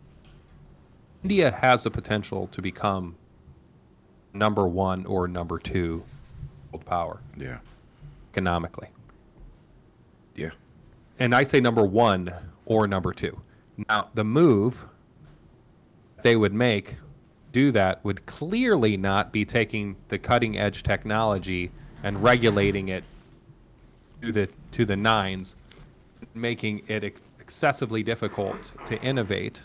India has the potential to become number one or number two world power Yeah. economically. Yeah. And I say number one or number two. Now, the move they would make, do that, would clearly not be taking the cutting edge technology and regulating it to the to the nines, making it ex- excessively difficult to innovate.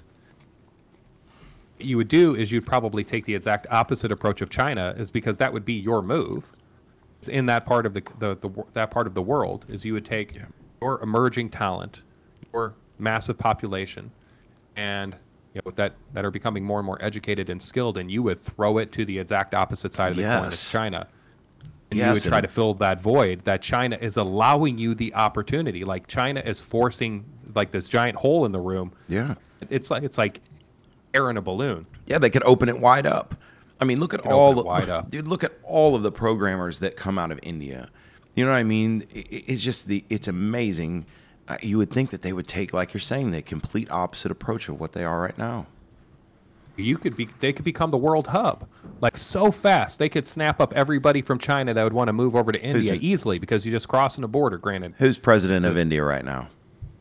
What you would do is you'd probably take the exact opposite approach of China, is because that would be your move. In that part of the, the, the that part of the world, is you would take Yeah. your emerging talent, your massive population, and you know that that are becoming more and more educated and skilled, and you would throw it to the exact opposite side of the coin as Yes. China. And Yes, you would try and- to fill that void that China is allowing you the opportunity. Like China is forcing like this giant hole in the room. Yeah. It's like it's like air in a balloon. Yeah, they could open it wide up. I mean, look at could all open it the, wide up. dude. Look at all of the programmers that come out of India. You know what I mean? It, it's just the it's amazing. Uh, you would think that they would take, like you're saying, the complete opposite approach of what they are right now. You could be they could become the world hub. Like so fast. They could snap up everybody from China that would want to move over to India it? easily, because you're just crossing a border, granted. Who's president of Just- India right now?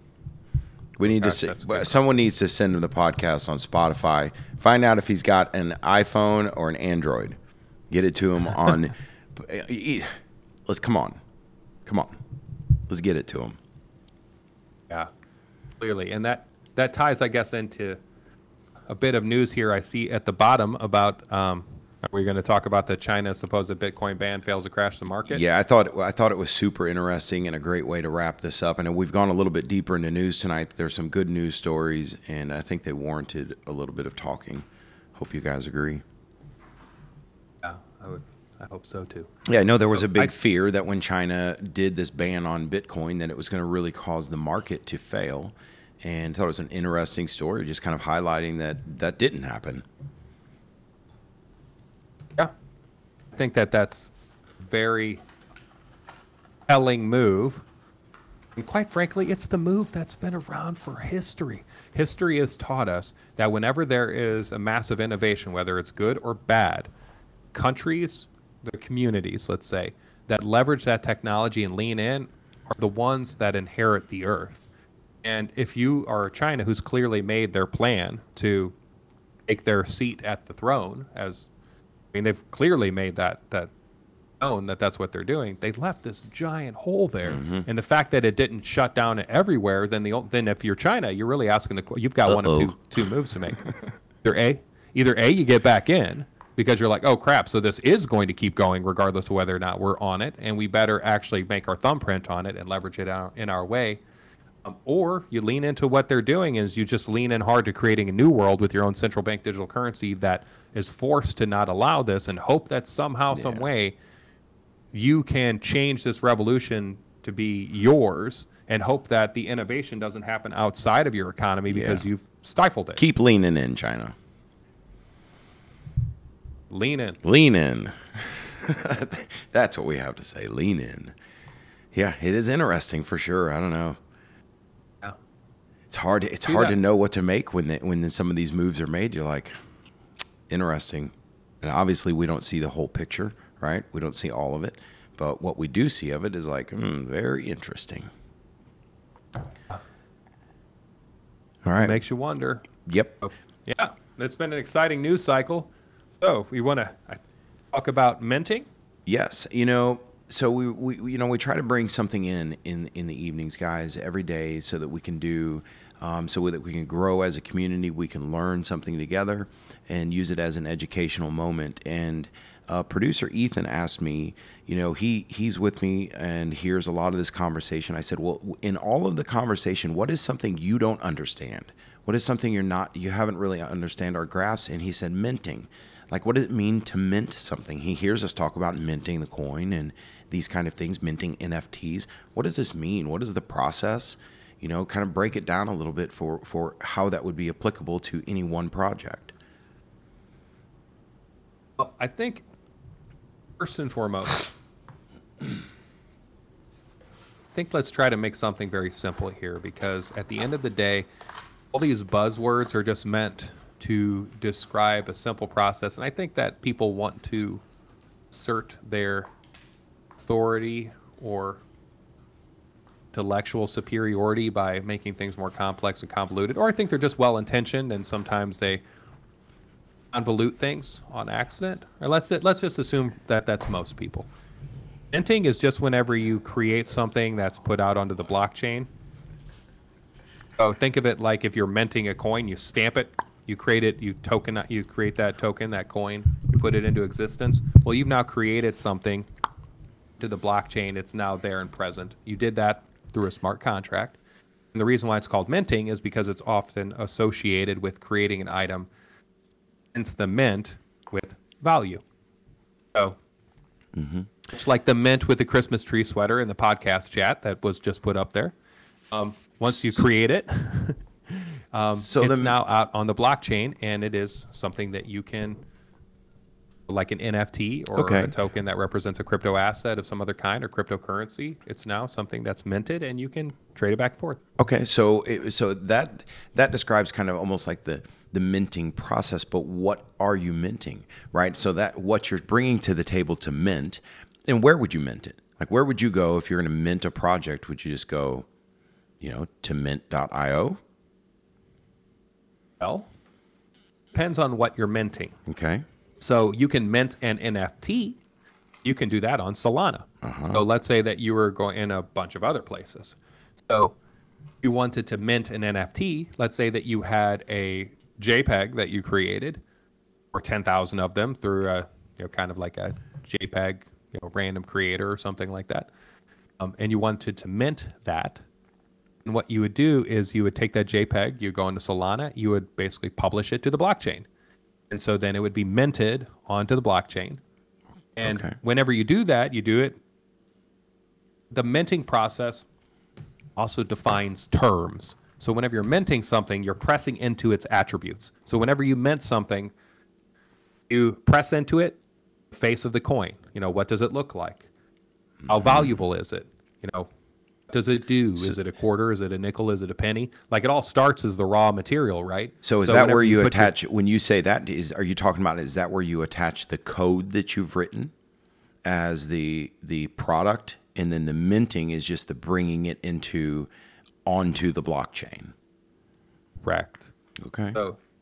We need Gosh, to that's see, a good someone needs to send him the podcast on Spotify. Find out if he's got an iPhone or an Android. Get it to him on. Let's come on, come on. Let's get it to him. Yeah, clearly. And that, that ties, I guess, into a bit of news here I see at the bottom about, um, are we going to talk about the China supposed Bitcoin ban fails to crash the market? Yeah, I thought I thought it was super interesting and a great way to wrap this up. And we've gone a little bit deeper into news tonight. There's some good news stories, and I think they warranted a little bit of talking. Hope you guys agree. Yeah, I would. I hope so too. Yeah, I know there was a big I- fear that when China did this ban on Bitcoin, that it was going to really cause the market to fail. And I thought it was an interesting story, just kind of highlighting that that didn't happen. Yeah, I think that that's a very telling move. And quite frankly, it's the move that's been around for history. History has taught us that whenever there is a massive innovation, whether it's good or bad, countries, the communities, let's say, that leverage that technology and lean in are the ones that inherit the earth. And if you are China, who's clearly made their plan to take their seat at the throne. As I mean, they've clearly made that that known that that's what they're doing. They left this giant hole there, mm-hmm. and the fact that it didn't shut down everywhere, then the then if you're China, you're really asking the you've got Uh-oh. one of two two moves to make. Either a either a you get back in because you're like, oh crap, so this is going to keep going regardless of whether or not we're on it, and we better actually make our thumbprint on it and leverage it out in our way. Um, or you lean into what they're doing is you just lean in hard to creating a new world with your own central bank digital currency that is forced to not allow this, and hope that somehow, yeah. some way, you can change this revolution to be yours, and hope that the innovation doesn't happen outside of your economy because yeah. you've stifled it. Keep leaning in, China. Lean in. Lean in. That's what we have to say. Lean in. Yeah, it is interesting for sure. I don't know. Yeah. It's hard. It's Do hard that. to know what to make when they, when some of these moves are made. You're like, interesting. And obviously, we don't see the whole picture, right? We don't see all of it, but what we do see of it is like, hmm, very interesting. All right. It makes you wonder. Yep. Oh, yeah, it's been an exciting news cycle. So we want to talk about minting? Yes. You know, so we, we you know, we try to bring something in, in in the evenings, guys, every day so that we can do, um, so that we can grow as a community, we can learn something together and use it as an educational moment. And uh, producer Ethan asked me, you know, he he's with me and hears a lot of this conversation. I said, well, in all of the conversation, what is something you don't understand? What is something you're not, you haven't really understand or grasped? And he said, minting. Like, what does it mean to mint something? He hears us talk about minting the coin and these kind of things, minting N F Ts. What does this mean? What is the process? You know, kind of break it down a little bit for, for how that would be applicable to any one project. Well, I think, first and foremost, I think let's try to make something very simple here, because at the end of the day, all these buzzwords are just meant to describe a simple process. And I think that people want to assert their authority or intellectual superiority by making things more complex and convoluted. Or I think they're just well-intentioned and sometimes they convolute things on accident. Or let's let's just assume that that's most people. Minting is just whenever you create something that's put out onto the blockchain. So think of it like if you're minting a coin, you stamp it, you create it, you token, you create that token, that coin, you put it into existence. Well, you've now created something to the blockchain. It's now there and present. You did that through a smart contract. And the reason why it's called minting is because it's often associated with creating an item, hence the mint, with value. So, mm-hmm. It's like the mint with the Christmas tree sweater in the podcast chat that was just put up there. Um, once you create it, um, so it's the, now out on the blockchain, and it is something that you can, like an N F T or okay. a token that represents a crypto asset of some other kind or cryptocurrency. It's now something that's minted, and you can trade it back and forth. Okay, so it, so that that describes kind of almost like the the minting process. But what are you minting, right? So that what you're bringing to the table to mint, and where would you mint it? Like, where would you go if you're going to mint a project? Would you just go, you know, to mint dot io? Well, depends on what you're minting. Okay. So you can mint an N F T. You can do that on Solana. Uh-huh. So let's say that you were going in a bunch of other places. So you wanted to mint an N F T. Let's say that you had a JPEG that you created, or ten thousand of them through a, you know, kind of like a JPEG, you know, random creator or something like that. Um, and you wanted to mint that. And what you would do is you would take that JPEG, you go into Solana, you would basically publish it to the blockchain. And so then it would be minted onto the blockchain. And okay. whenever you do that, you do it. The minting process also defines terms. So whenever you're minting something, you're pressing into its attributes. So whenever you mint something, you press into it, face of the coin. You know, what does it look like? How valuable is it? You know, what does it do? Is it a quarter? Is it a nickel? Is it a penny? Like, it all starts as the raw material, right? So is so that where you, you attach, your, when you say that, is are you talking about, is that where you attach the code that you've written as the the product, and then the minting is just the bringing it into onto the blockchain? Correct. Okay. So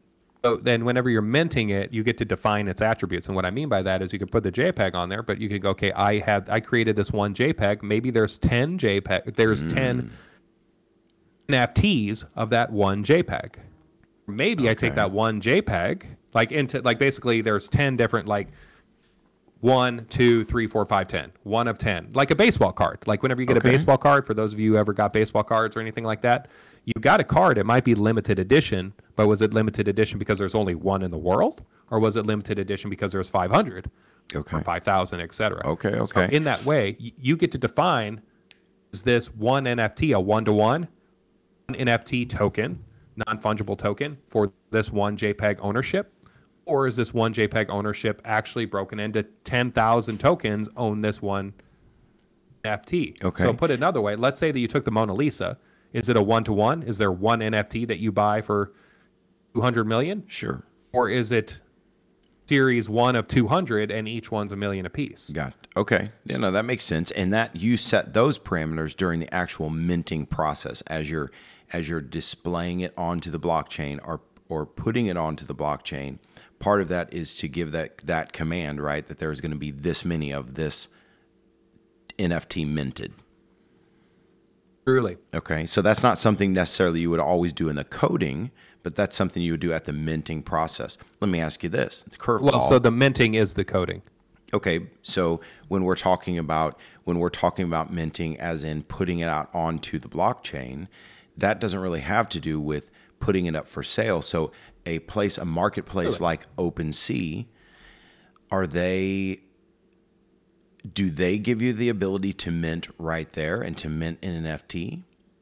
So then whenever you're minting it, you get to define its attributes. And what I mean by that is you can put the JPEG on there, but you can go, okay, I have I created this one JPEG. Maybe there's ten JPEG. There's mm. ten N F Ts of that one JPEG. Maybe okay. I take that one JPEG, like into like basically there's ten different like one, two, three, four, five, ten. One of ten. Like a baseball card. Like whenever you get okay. a baseball card, for those of you who ever got baseball cards or anything like that, you got a card, it might be limited edition, but was it limited edition because there's only one in the world? Or was it limited edition because there's five hundred? Okay. Or five thousand, et cetera. Okay, okay. So in that way, you get to define, is this one N F T a one-to-one, one N F T token, non-fungible token for this one JPEG ownership? Or is this one JPEG ownership actually broken into ten thousand tokens own this one N F T? Okay. So put it another way, let's say that you took the Mona Lisa. Is it a one-to-one? Is there one N F T that you buy for two hundred million? Sure. Or is it series one of two hundred and each one's a million apiece? Got it. Okay. Yeah, no, that makes sense. And that you set those parameters during the actual minting process as you're as you're displaying it onto the blockchain or or putting it onto the blockchain. Part of that is to give that that command, right, that there's going to be this many of this N F T minted. Truly. Okay, so that's not something necessarily you would always do in the coding, but that's something you would do at the minting process. Let me ask you this: the curveball. Well, so the minting is the coding. Okay, so when we're talking about when we're talking about minting, as in putting it out onto the blockchain, that doesn't really have to do with putting it up for sale. So a place, a marketplace really? like OpenSea, are they? Do they give you the ability to mint right there and to mint an N F T?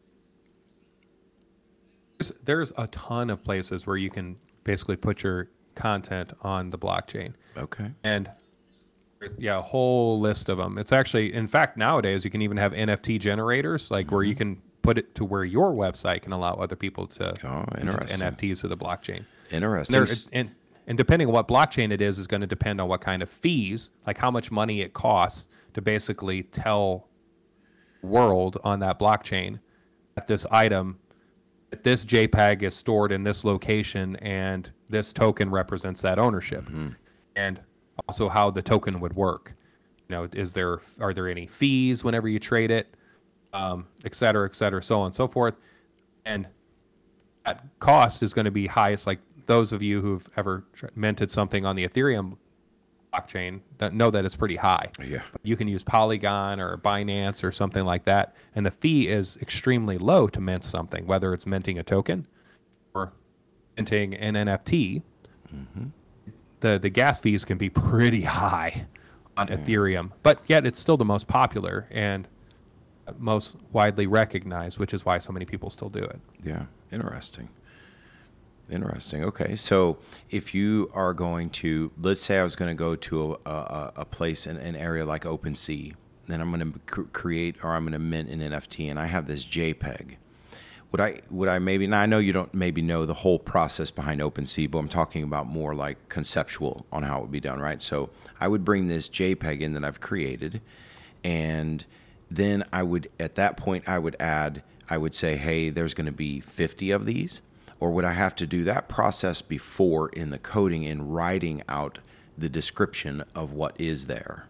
There's, there's a ton of places where you can basically put your content on the blockchain. Okay. And yeah, a whole list of them. It's actually, in fact, nowadays you can even have N F T generators, like mm-hmm. where you can put it to where your website can allow other people to oh, interesting. N F Ts to the blockchain. Interesting. And, and, and depending on what blockchain it is, is going to depend on what kind of fees, like how much money it costs to basically tell the world on that blockchain that this item, that this JPEG is stored in this location and this token represents that ownership. Mm-hmm. And also how the token would work. You know, is there, are there any fees whenever you trade it, um, et cetera, et cetera, so on and so forth. And that cost is going to be highest, like those of you who've ever minted something on the Ethereum blockchain that know that it's pretty high. Yeah. But you can use Polygon or Binance or something like that, and the fee is extremely low to mint something, whether it's minting a token or minting an N F T. Mm-hmm. The the gas fees can be pretty high on yeah. Ethereum, but yet it's still the most popular and most widely recognized, which is why so many people still do it. Yeah, interesting. Interesting. Okay, so if you are going to, let's say I was going to go to a, a, a place in an area like OpenSea, then I'm going to cr- create or I'm going to mint an N F T, and I have this JPEG. Would I would I maybe, now I know you don't maybe know the whole process behind OpenSea, but I'm talking about more like conceptual on how it would be done, right? So I would bring this JPEG in that I've created, and then I would, at that point, I would add, I would say, hey, there's going to be fifty of these. Or would I have to do that process before in the coding and writing out the description of what is there?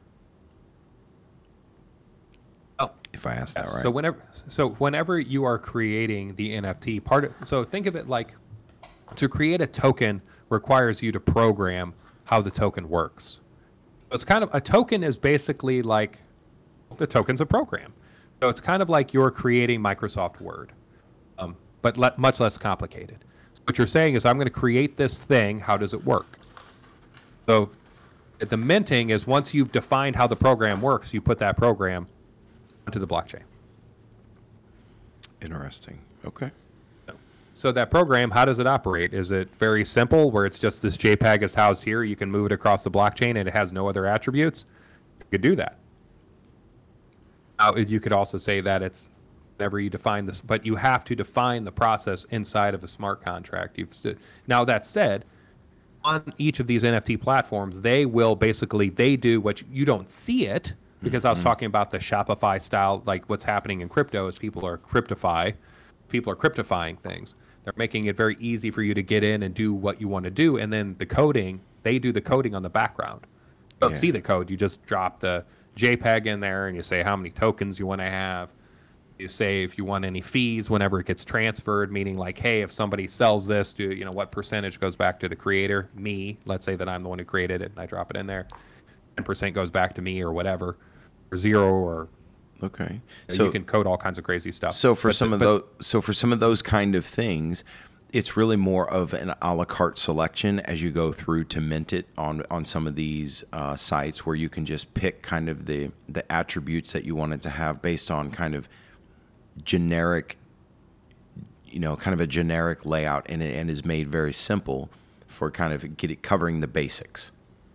Oh, if I ask that right. So whenever, so whenever you are creating the N F T part, of, so think of it like to create a token requires you to program how the token works. So it's kind of, a token is basically like, the token's a program. So it's kind of like you're creating Microsoft Word. Um, but le- much less complicated. So what you're saying is, I'm going to create this thing. How does it work? So the minting is once you've defined how the program works, you put that program onto the blockchain. Interesting. Okay. So that program, how does it operate? Is it very simple, where it's just this JPEG is housed here, you can move it across the blockchain, and it has no other attributes? You could do that. Now, you could also say that it's whenever you define this, but you have to define the process inside of a smart contract. You've st- now that said, on each of these N F T platforms, they will basically, they do what you, you don't see it, because mm-hmm. I was talking about the Shopify style, like what's happening in crypto is people are cryptify, people are cryptifying things. They're making it very easy for you to get in and do what you want to do. And then the coding, they do the coding on the background. You don't Yeah. see the code. You just drop the JPEG in there and you say how many tokens you want to have. You say if you want any fees whenever it gets transferred, meaning like, hey, if somebody sells this, do you know what percentage goes back to the creator? Me, let's say that I'm the one who created it and I drop it in there. ten percent goes back to me or whatever, or zero, or Okay. you, know, So you can code all kinds of crazy stuff. So for But some the- of but- those, so for some of those kind of things, it's really more of an a la carte selection as you go through to mint it on on some of these uh, sites where you can just pick kind of the the attributes that you wanted to have based on kind of generic, you know, kind of a generic layout, and it and is made very simple for kind of get it covering the basics.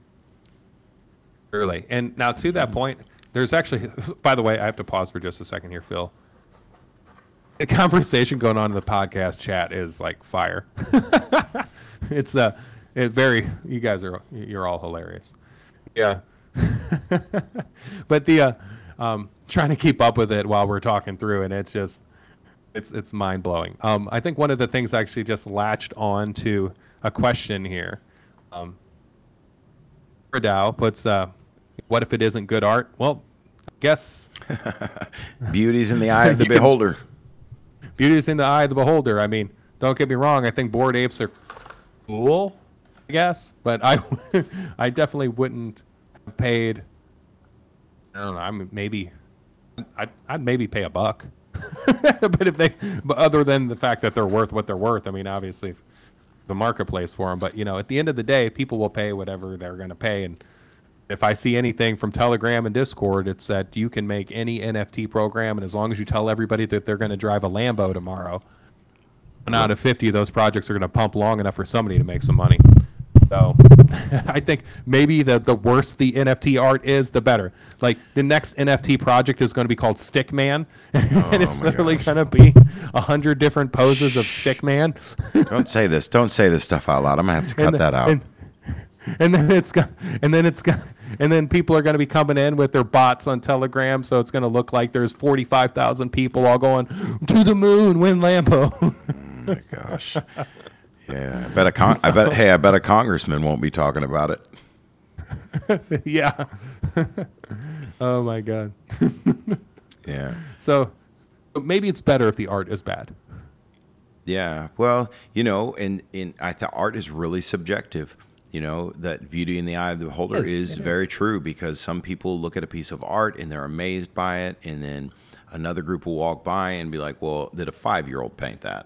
Early. And now to that point, there's actually, by the way, I have to pause for just a second here, Phil. The conversation going on in the podcast chat is like fire. It's uh, it very, you guys are, you're all hilarious. Yeah. But the, uh, um, trying to keep up with it while we're talking through, and it's just, it's, it's mind blowing. Um, I think one of the things I actually just latched on to a question here. Um, Dow puts, uh, what if it isn't good art? Well, I guess Beauty's in the eye of the You can- beholder. beauty is in the eye of the beholder. I mean, don't get me wrong. I think Bored Apes are cool, I guess, but I, I definitely wouldn't have paid. I don't know. I mean, maybe, I'd, I'd maybe pay a buck. But if they, but other than the fact that they're worth what they're worth, I mean, obviously, the marketplace for them. But you know, at the end of the day, people will pay whatever they're going to pay. And if I see anything from Telegram and Discord, it's that you can make any N F T program, and as long as you tell everybody that they're going to drive a Lambo tomorrow, one out of fifty of those projects are going to pump long enough for somebody to make some money. So I think maybe the, the worse the N F T art is, the better. Like the next N F T project is going to be called Stickman, and it's my literally gosh. going to be a hundred different poses of Stickman. Don't say this. Don't say this stuff out loud. I'm gonna have to cut and, that out. And, and then it's got, and then it's got, and then people are going to be coming in with their bots on Telegram, so it's going to look like there's forty-five thousand people all going to the moon, win Lambo. Oh my gosh. Yeah, I bet a con- I bet. Hey, I bet a congressman won't be talking about it. Yeah. Oh my god. Yeah. So maybe it's better if the art is bad. Yeah. Well, you know, and and I thought art is really subjective. You know, that beauty in the eye of the beholder It is, is it is. very true, because some people look at a piece of art and they're amazed by it, and then another group will walk by and be like, "Well, did a five-year-old paint that?"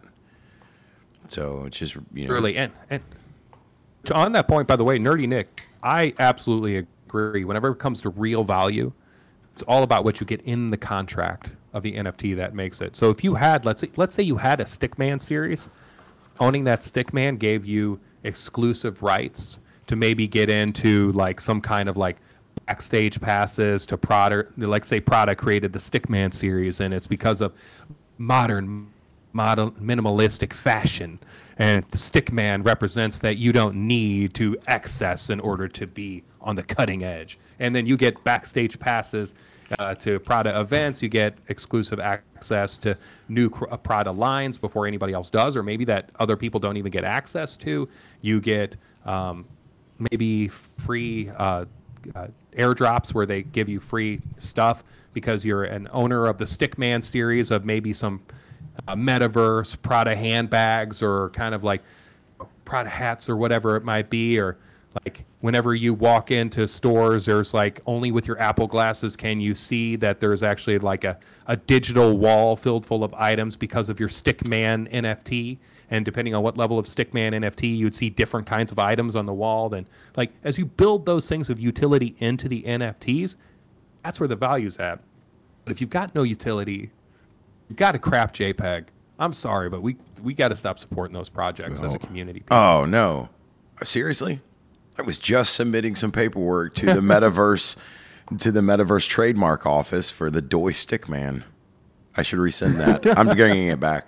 So it's just, you know, Really, and and on that point, by the way, Nerdy Nick, I absolutely agree. Whenever it comes to real value, it's all about what you get in the contract of the N F T that makes it. So if you had, let's say, let's say you had a Stickman series, owning that Stickman gave you exclusive rights to maybe get into like some kind of like backstage passes to Prada. Like say Prada created the Stickman series, and it's because of modern model minimalistic fashion, and the Stickman represents that you don't need to excess in order to be on the cutting edge. And then you get backstage passes uh, to Prada events, you get exclusive access to new cr- uh, Prada lines before anybody else does, or maybe that other people don't even get access to. You get um, maybe free uh, uh, airdrops where they give you free stuff because you're an owner of the Stickman series of maybe some Uh, metaverse, Prada handbags, or kind of like Prada hats or whatever it might be, or like whenever you walk into stores, there's like only with your Apple glasses can you see that there's actually like a, a digital wall filled full of items because of your Stickman N F T. And depending on what level of Stickman N F T, you'd see different kinds of items on the wall. Then like as you build those things of utility into the N F Ts, that's where the value's at. But if you've got no utility, you've got a crap JPEG. I'm sorry, but we we got to stop supporting those projects as a community. Oh no, seriously? I was just submitting some paperwork to the metaverse to the metaverse trademark office for the Doi Stickman. I should resend that. I'm bringing it back.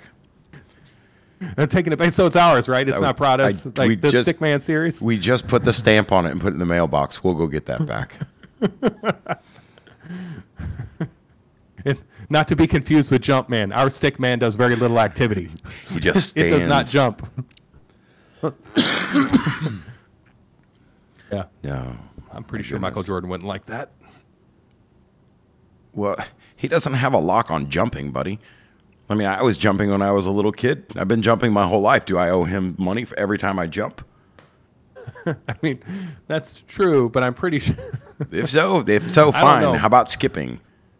I'm taking it back, so it's ours, right? It's I- not Prada's, I- we like the just- Stickman series. We just put the stamp on it and put it in the mailbox. We'll go get that back. And not to be confused with Jumpman. Our stick man does very little activity. He just It stands. does not jump. Yeah, No. I'm pretty My sure Michael goodness. Jordan wouldn't like that. Well, he doesn't have a lock on jumping, buddy. I mean, I was jumping when I was a little kid. I've been jumping my whole life. Do I owe him money for every time I jump? I mean, that's true, but I'm pretty sure. If so, if so, I don't fine. know. How about skipping?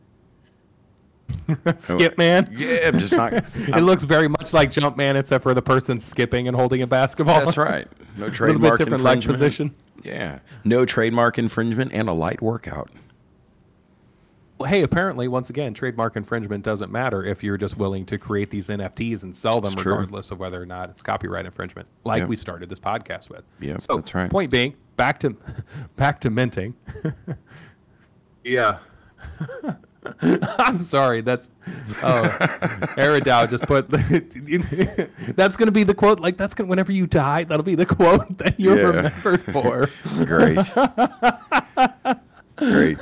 Skip man. Yeah, I'm just not. It looks very much like Jumpman, except for the person skipping and holding a basketball. That's right. No A little bit trademark different leg infringement. position. Yeah, no trademark infringement and a light workout. Well, hey, apparently, once again, trademark infringement doesn't matter if you're just willing to create these N F Ts and sell them It's true. regardless of whether or not it's copyright infringement, like Yep. we started this podcast with. Yep, so, that's right. Point being, back to back to minting. Yeah. I'm sorry. That's oh, Eridow just put. That's gonna be the quote. Like that's gonna whenever you die, that'll be the quote that you're Yeah. remembered for. Great. Great.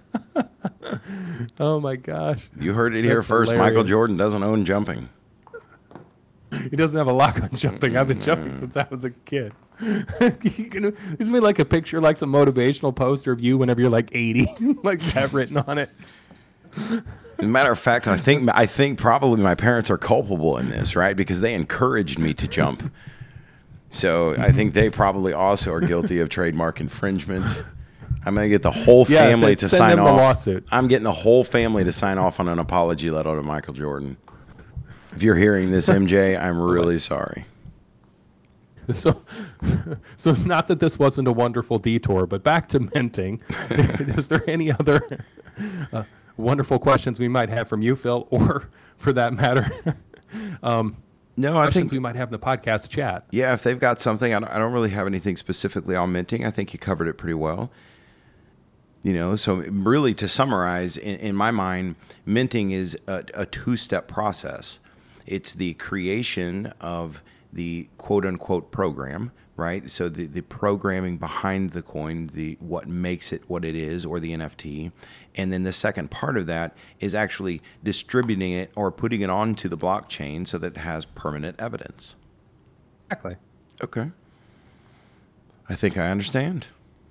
Oh my gosh. You heard it here That's first. Michael hilarious. Jordan doesn't own jumping. He doesn't have a lock on jumping. I've been jumping since I was a kid. You can, there's me like a picture, like some motivational poster of you whenever you're like eighty, like that written on it. As a matter of fact, I think I think probably my parents are culpable in this, right? Because they encouraged me to jump. So I think they probably also are guilty of trademark infringement. I'm gonna get the whole Yeah, family to to send sign them the off. lawsuit. I'm getting the whole family to sign off on an apology letter to Michael Jordan. If you're hearing this, M J, I'm really sorry. So, so not that this wasn't a wonderful detour, but back to minting. Is there any other uh, wonderful questions we might have from you, Phil, or for that matter, um, No, I questions think we might have in the podcast chat? yeah. If they've got something, I don't, I don't really have anything specifically on minting. I think you covered it pretty well. You know, so really to summarize, in, in my mind, minting is a, a two-step process. It's the creation of the quote-unquote program, right? So the, the programming behind the coin, the what makes it what it is, or the N F T. And then the second part of that is actually distributing it or putting it onto the blockchain so that it has permanent evidence. Exactly. Okay. I think I understand.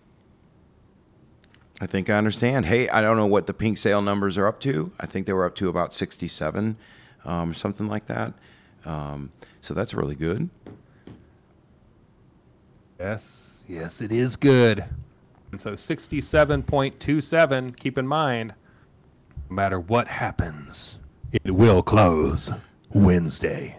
I think I understand. Hey, I don't know what the pink sale numbers are up to. I think they were up to about sixty-seven, um, or something like that. Um, so that's really good. Yes, yes, it is good. And so sixty-seven point two seven, keep in mind, no matter what happens, it will close Wednesday.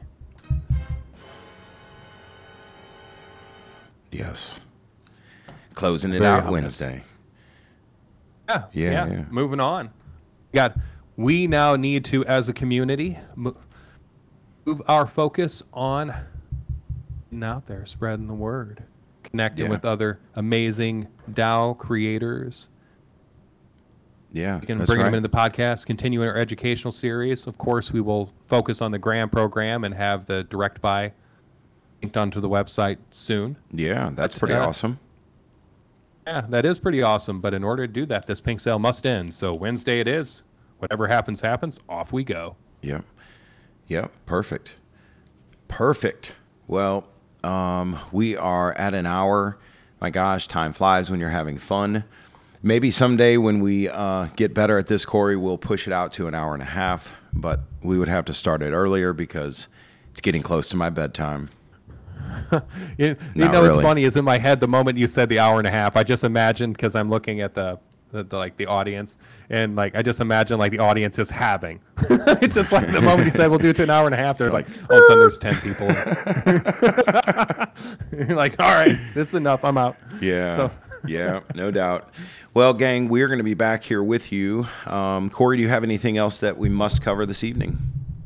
Yes. Closing it Very out ominous. Wednesday. Yeah, Yeah, yeah, yeah. Moving on. God, we now need to, as a community, mo- move our focus on getting out there, spreading the word, connecting Yeah. with other amazing DAO creators. Yeah, We can that's bring right. them into the podcast, continuing our educational series. Of course, we will focus on the Graham program and have the direct buy linked onto the website soon. Yeah, that's But, pretty uh, awesome. Yeah, that is pretty awesome. But in order to do that, this pink sale must end. So Wednesday it is. Whatever happens, happens. Off we go. Yep. Yep. Perfect. Perfect. Well, um, we are at an hour. My gosh, time flies when you're having fun. Maybe someday when we uh, get better at this, Corey, we'll push it out to an hour and a half. But we would have to start it earlier because it's getting close to my bedtime. You, you Not know what's really. funny is in my head the moment you said the hour and a half, I just imagined because I'm looking at the, the, the like the audience and like I just imagine like the audience is having. It's just like the moment you said we'll do it to an hour and a half, there's like all of a sudden there's ten people. You're like, all right, this is enough. I'm out. Yeah. So Yeah, no doubt. Well, gang, we're going to be back here with you. Um, Corey, do you have anything else that we must cover this evening?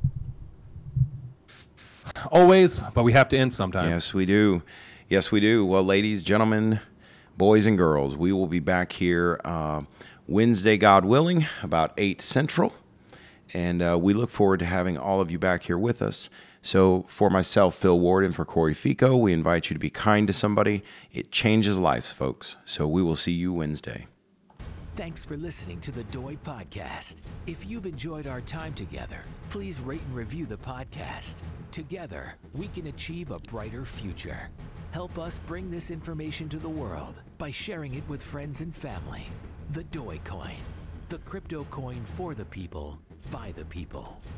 always, but we have to end sometime. Yes, we do. Yes, we do. Well, ladies, gentlemen, boys, and girls, we will be back here uh, Wednesday, God willing, about eight Central. And uh, we look forward to having all of you back here with us. So for myself, Phil Ward, and for Corey Fico, we invite you to be kind to somebody. It changes lives, folks. So we will see you Wednesday. Thanks for listening to the Doi Podcast. If you've enjoyed our time together, please rate and review the podcast. Together, we can achieve a brighter future. Help us bring this information to the world by sharing it with friends and family. The Doi Coin, the crypto coin for the people, by the people.